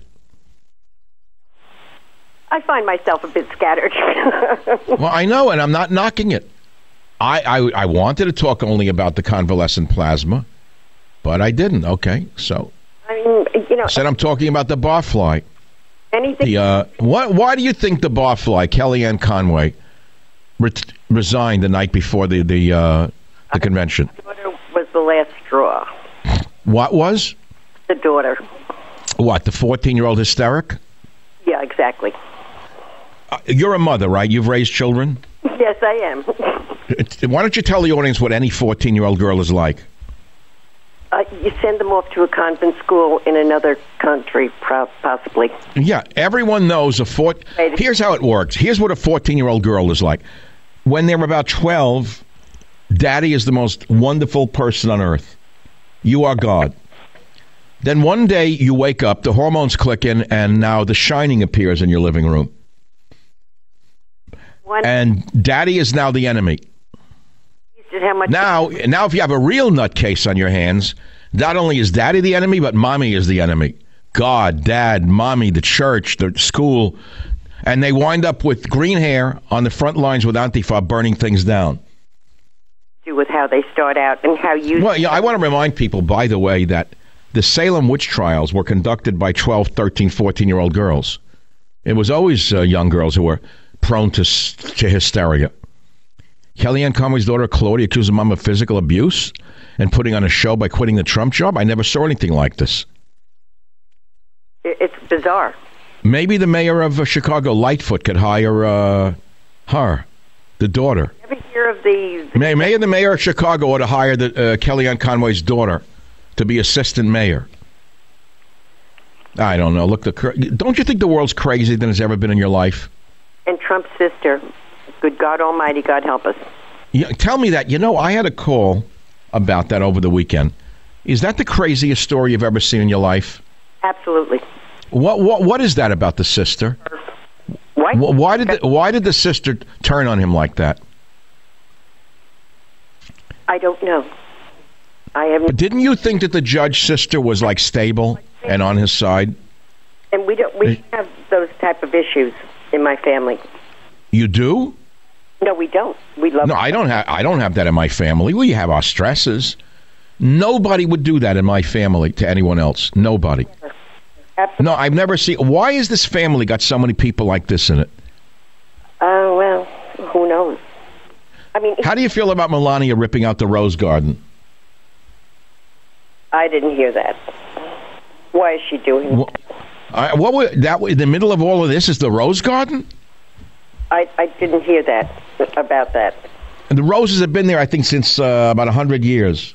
I find myself a bit scattered. Well, I know, and I'm not knocking it. I, I I wanted to talk only about the convalescent plasma, but I didn't. Okay, so I mean, you know, I said I'm talking about the barfly. Anything? The uh, what? Why do you think the barfly, Kellyanne Conway, ret- resigned the night before the the uh, the convention. The daughter was the last straw. What was? The daughter. What, the fourteen-year-old hysteric? Yeah, exactly. Uh, you're a mother, right? You've raised children? Yes, I am. Why don't you tell the audience what any fourteen-year-old girl is like? Uh, you send them off to a convent school in another country, possibly. Yeah, everyone knows a four. Here's how it works. Here's what a fourteen-year-old girl is like. When they're about twelve, Daddy is the most wonderful person on earth. You are God. Then one day you wake up, the hormones click in, and now The Shining appears in your living room. One. And Daddy is now the enemy. How much now, now, if you have a real nutcase on your hands, not only is Daddy the enemy, but Mommy is the enemy. God, Dad, Mommy, the church, the school. And they wind up with green hair on the front lines with Antifa burning things down. Do with how they start out and how you... Well, yeah, I want to remind people, by the way, that the Salem witch trials were conducted by twelve, thirteen, fourteen-year-old girls. It was always uh, young girls who were prone to, to hysteria. Kellyanne Conway's daughter, Claudia, accused her mom of physical abuse and putting on a show by quitting the Trump job. I never saw anything like this. It's bizarre. Maybe the mayor of uh, Chicago, Lightfoot, could hire uh, her, the daughter. Ever hear of the... the May, Mayor, the mayor of Chicago ought to hire the, uh, Kellyanne Conway's daughter to be assistant mayor. I don't know. Look, the don't you think the world's crazier than it's ever been in your life? And Trump's sister. Good God Almighty, God help us. Yeah, tell me that. You know, I had a call about that over the weekend. Is that the craziest story you've ever seen in your life? Absolutely. What what what is that about the sister? Why? Why did the, why did the sister turn on him like that? I don't know. I haven't. But didn't you think that the judge's sister was like stable and on his side? And we don't. We have those type of issues in my family. You do? No, we don't. We love. No, I don't have. I don't have that in my family. We have our stresses. Nobody would do that in my family to anyone else. Nobody. Absolutely. No, I've never seen. Why has this family got so many people like this in it? Oh, uh, well, who knows? I mean, how do you feel about Melania ripping out the Rose Garden? I didn't hear that. Why is she doing what, I, what were, that in the middle of all of this is the Rose Garden? I, I didn't hear that about that. And the roses have been there, I think, since uh, about a hundred years.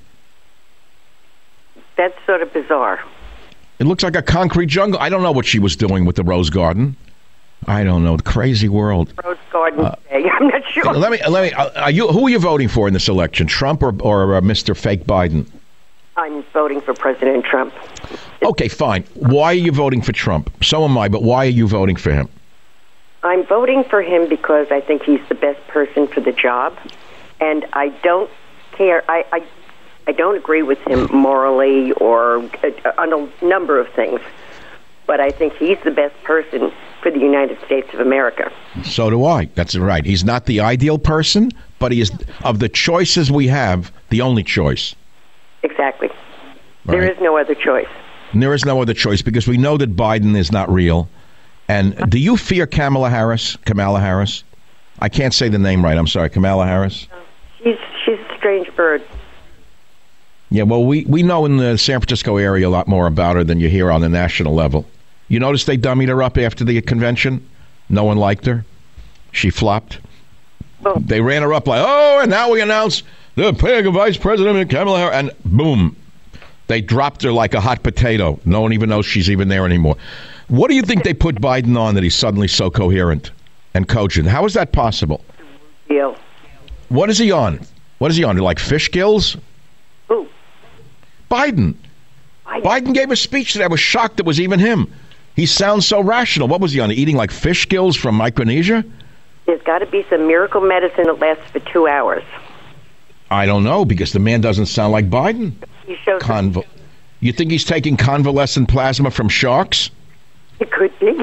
That's sort of bizarre. It looks like a concrete jungle. I don't know what she was doing with the Rose Garden. I don't know. The crazy world. Rose Garden uh, Day. I'm not sure. Let me. Let me. Are you? Who are you voting for in this election? Trump or or uh, Mister Fake Biden? I'm voting for President Trump. Okay, fine. Why are you voting for Trump? So am I. But why are you voting for him? I'm voting for him because I think he's the best person for the job, and I don't care. I. I I don't agree with him morally or uh, on a number of things, but I think he's the best person for the United States of America. So do I. That's right. He's not the ideal person, but he is, of the choices we have, the only choice. Exactly. Right. There is no other choice. And there is no other choice because we know that Biden is not real. And do you fear Kamala Harris? Kamala Harris? I can't say the name right. I'm sorry. Kamala Harris? She's, she's a strange bird. Yeah, well, we, we know in the San Francisco area a lot more about her than you hear on the national level. You notice they dummied her up after the convention? No one liked her. She flopped. Oh. They ran her up like, oh, and now we announce the pig vice president, Kamala Harris, and boom. They dropped her like a hot potato. No one even knows she's even there anymore. What do you think they put Biden on that he's suddenly so coherent and cogent? How is that possible? Deal. What is he on? What is he on? Like fish gills? Who? Biden. Biden. Biden gave a speech that I was shocked it was even him. He sounds so rational. What was he on? Eating like fish gills from Micronesia? There's got to be some miracle medicine that lasts for two hours. I don't know, because the man doesn't sound like Biden. He shows Conval- you think he's taking convalescent plasma from sharks? It could be.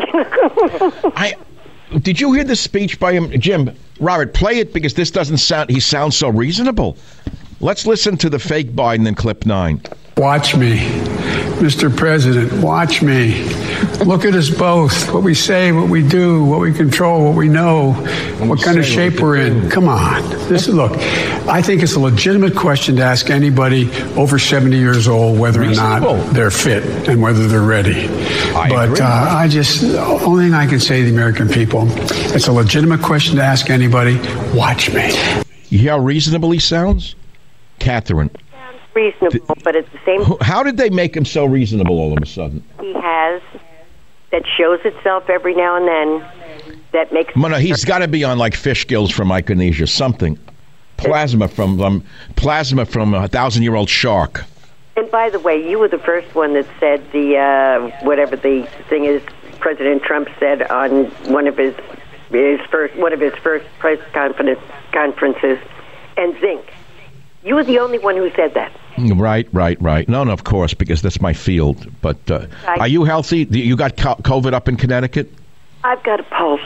I did you hear the speech by him, Jim? Robert, play it because this doesn't sound. He sounds so reasonable. Let's listen to the fake Biden in clip nine. Watch me. Mister President, watch me. Look at us both. What we say, what we do, what we control, what we know, what kind of shape we're in. Come on. This look, I think it's a legitimate question to ask anybody over seventy years old whether or not they're fit and whether they're ready. But uh, I just, the only thing I can say to the American people, it's a legitimate question to ask anybody. Watch me. You hear how reasonable he sounds? Catherine. Sounds reasonable, but at the same time, how did they make him so reasonable all of a sudden? He has, that shows itself every now and then, that makes... No, no, he's got to be on like fish gills from Micronesia, something. Plasma from um, plasma from a thousand-year-old shark. And by the way, you were the first one that said the, uh, whatever the thing is, President Trump said on one of his, his first, one of his first press conference, conferences, and zinc. You were the only one who said that. Right, right, right. No, no, of course, because that's my field. But uh, are you healthy? You got COVID up in Connecticut? I've got a pulse.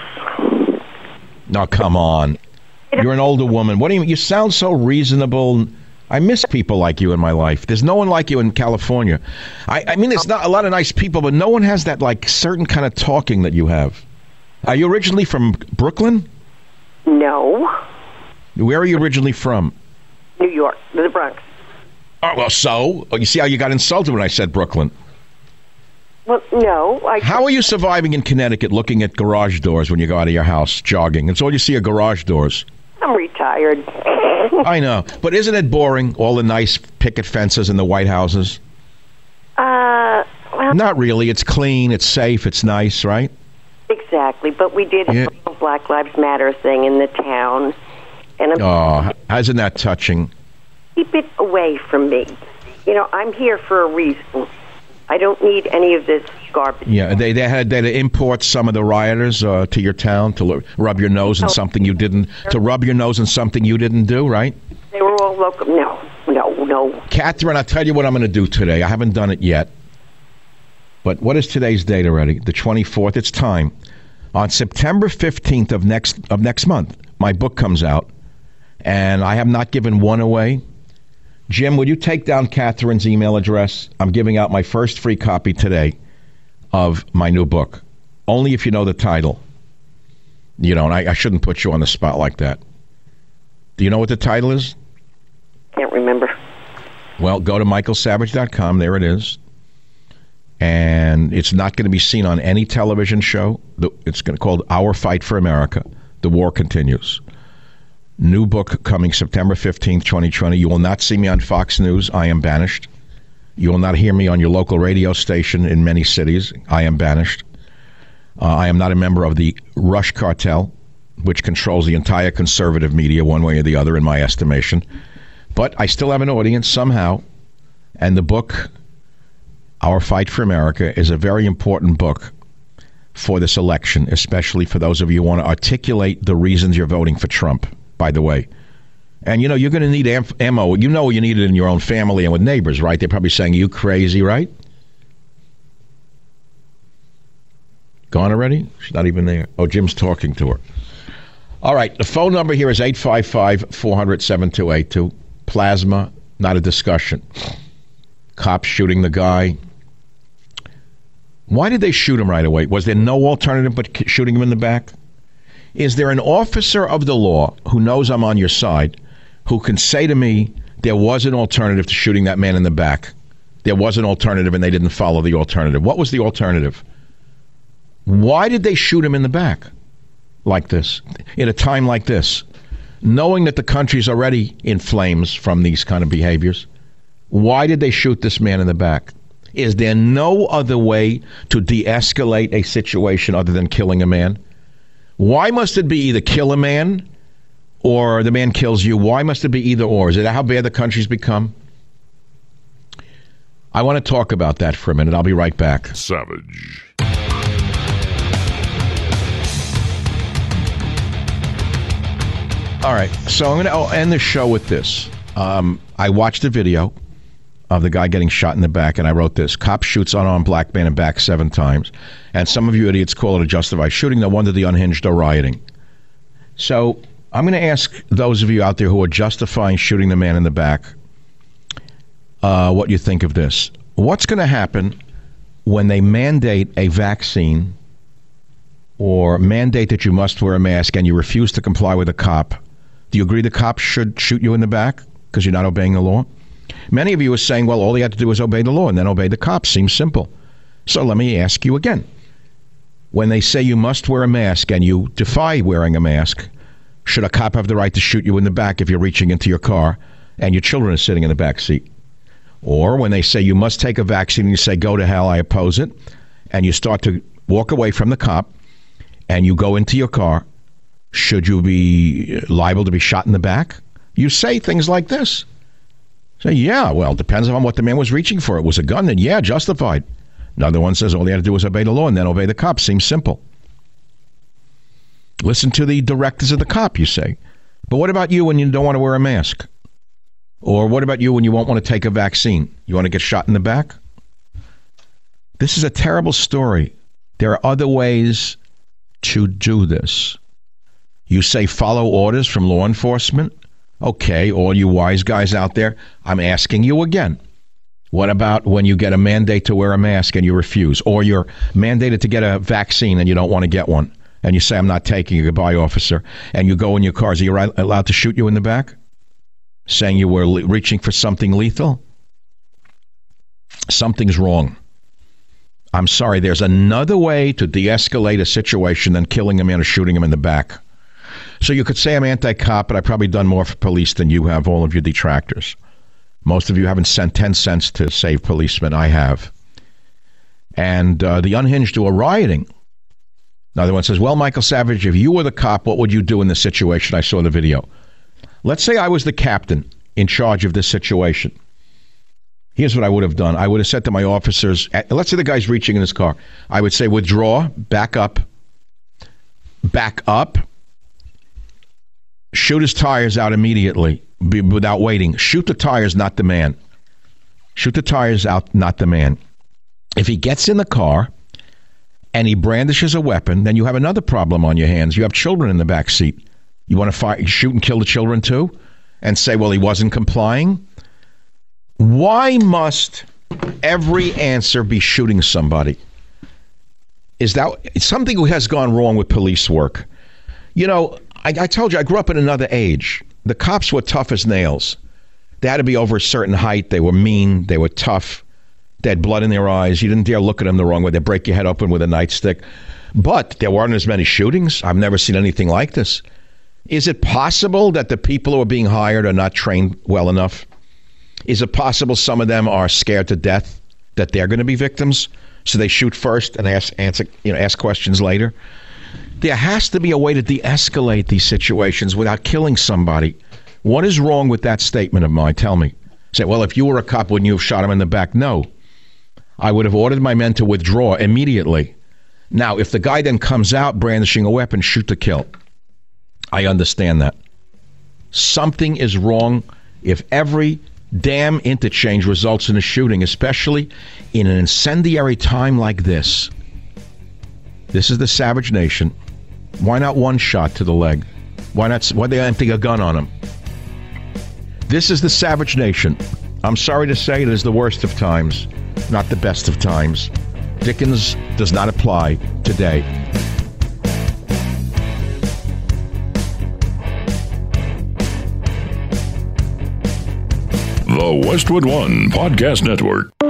No, come on. You're an older woman. What do you mean? You sound so reasonable. I miss people like you in my life. There's no one like you in California. I, I mean, there's not a lot of nice people, but no one has that like certain kind of talking that you have. Are you originally from Brooklyn? No. Where are you originally from? New York, the Bronx. Oh, well, so? You see how you got insulted when I said Brooklyn? Well, no. I how are you surviving in Connecticut looking at garage doors when you go out of your house jogging? It's all you see are garage doors. I'm retired. I know. But isn't it boring, all the nice picket fences in the White Houses? Uh, well... Not really. It's clean, it's safe, it's nice, right? Exactly. But we did yeah. have a Black Lives Matter thing in the town. And I'm, oh, isn't that touching? Keep it away from me. You know, I'm here for a reason. I don't need any of this garbage. Yeah, they they had they had to import some of the rioters uh, to your town to l- rub your nose in something you didn't to rub your nose in something you didn't do, right? They were all local. No, no, no. Catherine, I'll tell you what I'm going to do today. I haven't done it yet. But what is today's date already? The twenty-fourth. It's time. On September fifteenth of next of next month, my book comes out, and I have not given one away. Jim, would you take down Catherine's email address? I'm giving out my first free copy today of my new book. Only if you know the title. You don't. I, I shouldn't put you on the spot like that. Do you know what the title is? Can't remember. Well, go to michael savage dot com. There it is. And it's not going to be seen on any television show. It's going to called Our Fight for America. The War Continues. New book coming September fifteenth, twenty twenty. You will not see me on Fox News. I am banished. You will not hear me on your local radio station in many cities. I am banished. Uh, I am not a member of the Rush Cartel, which controls the entire conservative media one way or the other, in my estimation. But I still have an audience somehow. And the book, Our Fight for America, is a very important book for this election, especially for those of you who want to articulate the reasons you're voting for Trump. By the way. And, you know, you're going to need am- ammo. You know you need it in your own family and with neighbors, right? They're probably saying, you crazy, right? Gone already? She's not even there. Oh, Jim's talking to her. All right. The phone number here is eight five five, four hundred, seven two eight two. Plasma, not a discussion. Cops shooting the guy. Why did they shoot him right away? Was there no alternative but shooting him in the back? Is there an officer of the law who knows I'm on your side who can say to me there was an alternative to shooting that man in the back? There was an alternative and they didn't follow the alternative. What was the alternative? Why did they shoot him in the back like this, at a time like this, knowing that the country's already in flames from these kind of behaviors? Why did they shoot this man in the back? Is there no other way to de-escalate a situation other than killing a man? Why must it be either kill a man or the man kills you? Why must it be either or? Is it how bad the country's become? I want to talk about that for a minute. I'll be right back. Savage. All right, so I'm going to I'll end the show with this. Um, I watched a video of the guy getting shot in the back, and I wrote this. Cop shoots unarmed black man in back seven times. And some of you idiots call it a justified shooting. No wonder the unhinged are rioting. So I'm going to ask those of you out there who are justifying shooting the man in the back uh, what you think of this. what's going to happen when they mandate a vaccine or mandate that you must wear a mask and you refuse to comply with a cop? Do you agree the cop should shoot you in the back because you're not obeying the law? Many of you are saying, well, all you have to do is obey the law and then obey the cops. Seems simple. So let me ask you again. When they say you must wear a mask and you defy wearing a mask, should a cop have the right to shoot you in the back if you're reaching into your car and your children are sitting in the back seat? Or when they say you must take a vaccine and you say, go to hell, I oppose it, and you start to walk away from the cop and you go into your car, should you be liable to be shot in the back? You say things like this. Say, yeah, well, depends on what the man was reaching for. It was a gun, then yeah, justified. Another one says all you had to do was obey the law and then obey the cop. Seems simple. Listen to the directives of the cop, you say. But what about you when you don't want to wear a mask? Or what about you when you won't want to take a vaccine? You want to get shot in the back? This is a terrible story. There are other ways to do this. You say follow orders from law enforcement? Okay, all you wise guys out there, I'm asking you again. What about when you get a mandate to wear a mask and you refuse? Or you're mandated to get a vaccine and you don't want to get one? And you say, I'm not taking it. Goodbye, officer. And you go in your cars. Are you allowed to shoot you in the back? Saying you were le- reaching for something lethal? Something's wrong. I'm sorry. There's another way to de-escalate a situation than killing a man or shooting him in the back. So you could say I'm anti-cop, but I've probably done more for police than you have, all of your detractors. Most of you haven't sent ten cents to save policemen. I have. And uh, the unhinged who are rioting. Another one says, well, Michael Savage, if you were the cop, what would you do in this situation? I saw the video. Let's say I was the captain in charge of this situation. Here's what I would have done. I would have said to my officers, let's say the guy's reaching in his car. I would say, withdraw, back up, back up, shoot his tires out immediately be, without waiting. Shoot the tires, not the man. Shoot the tires out, not the man. If he gets in the car and he brandishes a weapon, then you have another problem on your hands. You have children in the back seat. You want to fire, shoot and kill the children too? And say, well, he wasn't complying? Why must every answer be shooting somebody? Is that something has gone wrong with police work? You know, I, I told you, I grew up in another age. The cops were tough as nails. They had to be over a certain height. They were mean. They were tough. They had blood in their eyes. You didn't dare look at them the wrong way. They'd break your head open with a nightstick. But there weren't as many shootings. I've never seen anything like this. Is it possible that the people who are being hired are not trained well enough? Is it possible some of them are scared to death that they're going to be victims, so they shoot first and ask answer you know ask questions later? There has to be a way to de-escalate these situations without killing somebody. What is wrong with that statement of mine? Tell me. Say, well, if you were a cop, wouldn't you have shot him in the back? No. I would have ordered my men to withdraw immediately. Now, if the guy then comes out brandishing a weapon, shoot to kill. I understand that. Something is wrong if every damn interchange results in a shooting, especially in an incendiary time like this. This is the Savage Nation. Why not one shot to the leg? Why not? Why they empty a gun on him? This is the Savage Nation. I'm sorry to say it is the worst of times, not the best of times. Dickens does not apply today. The Westwood One Podcast Network.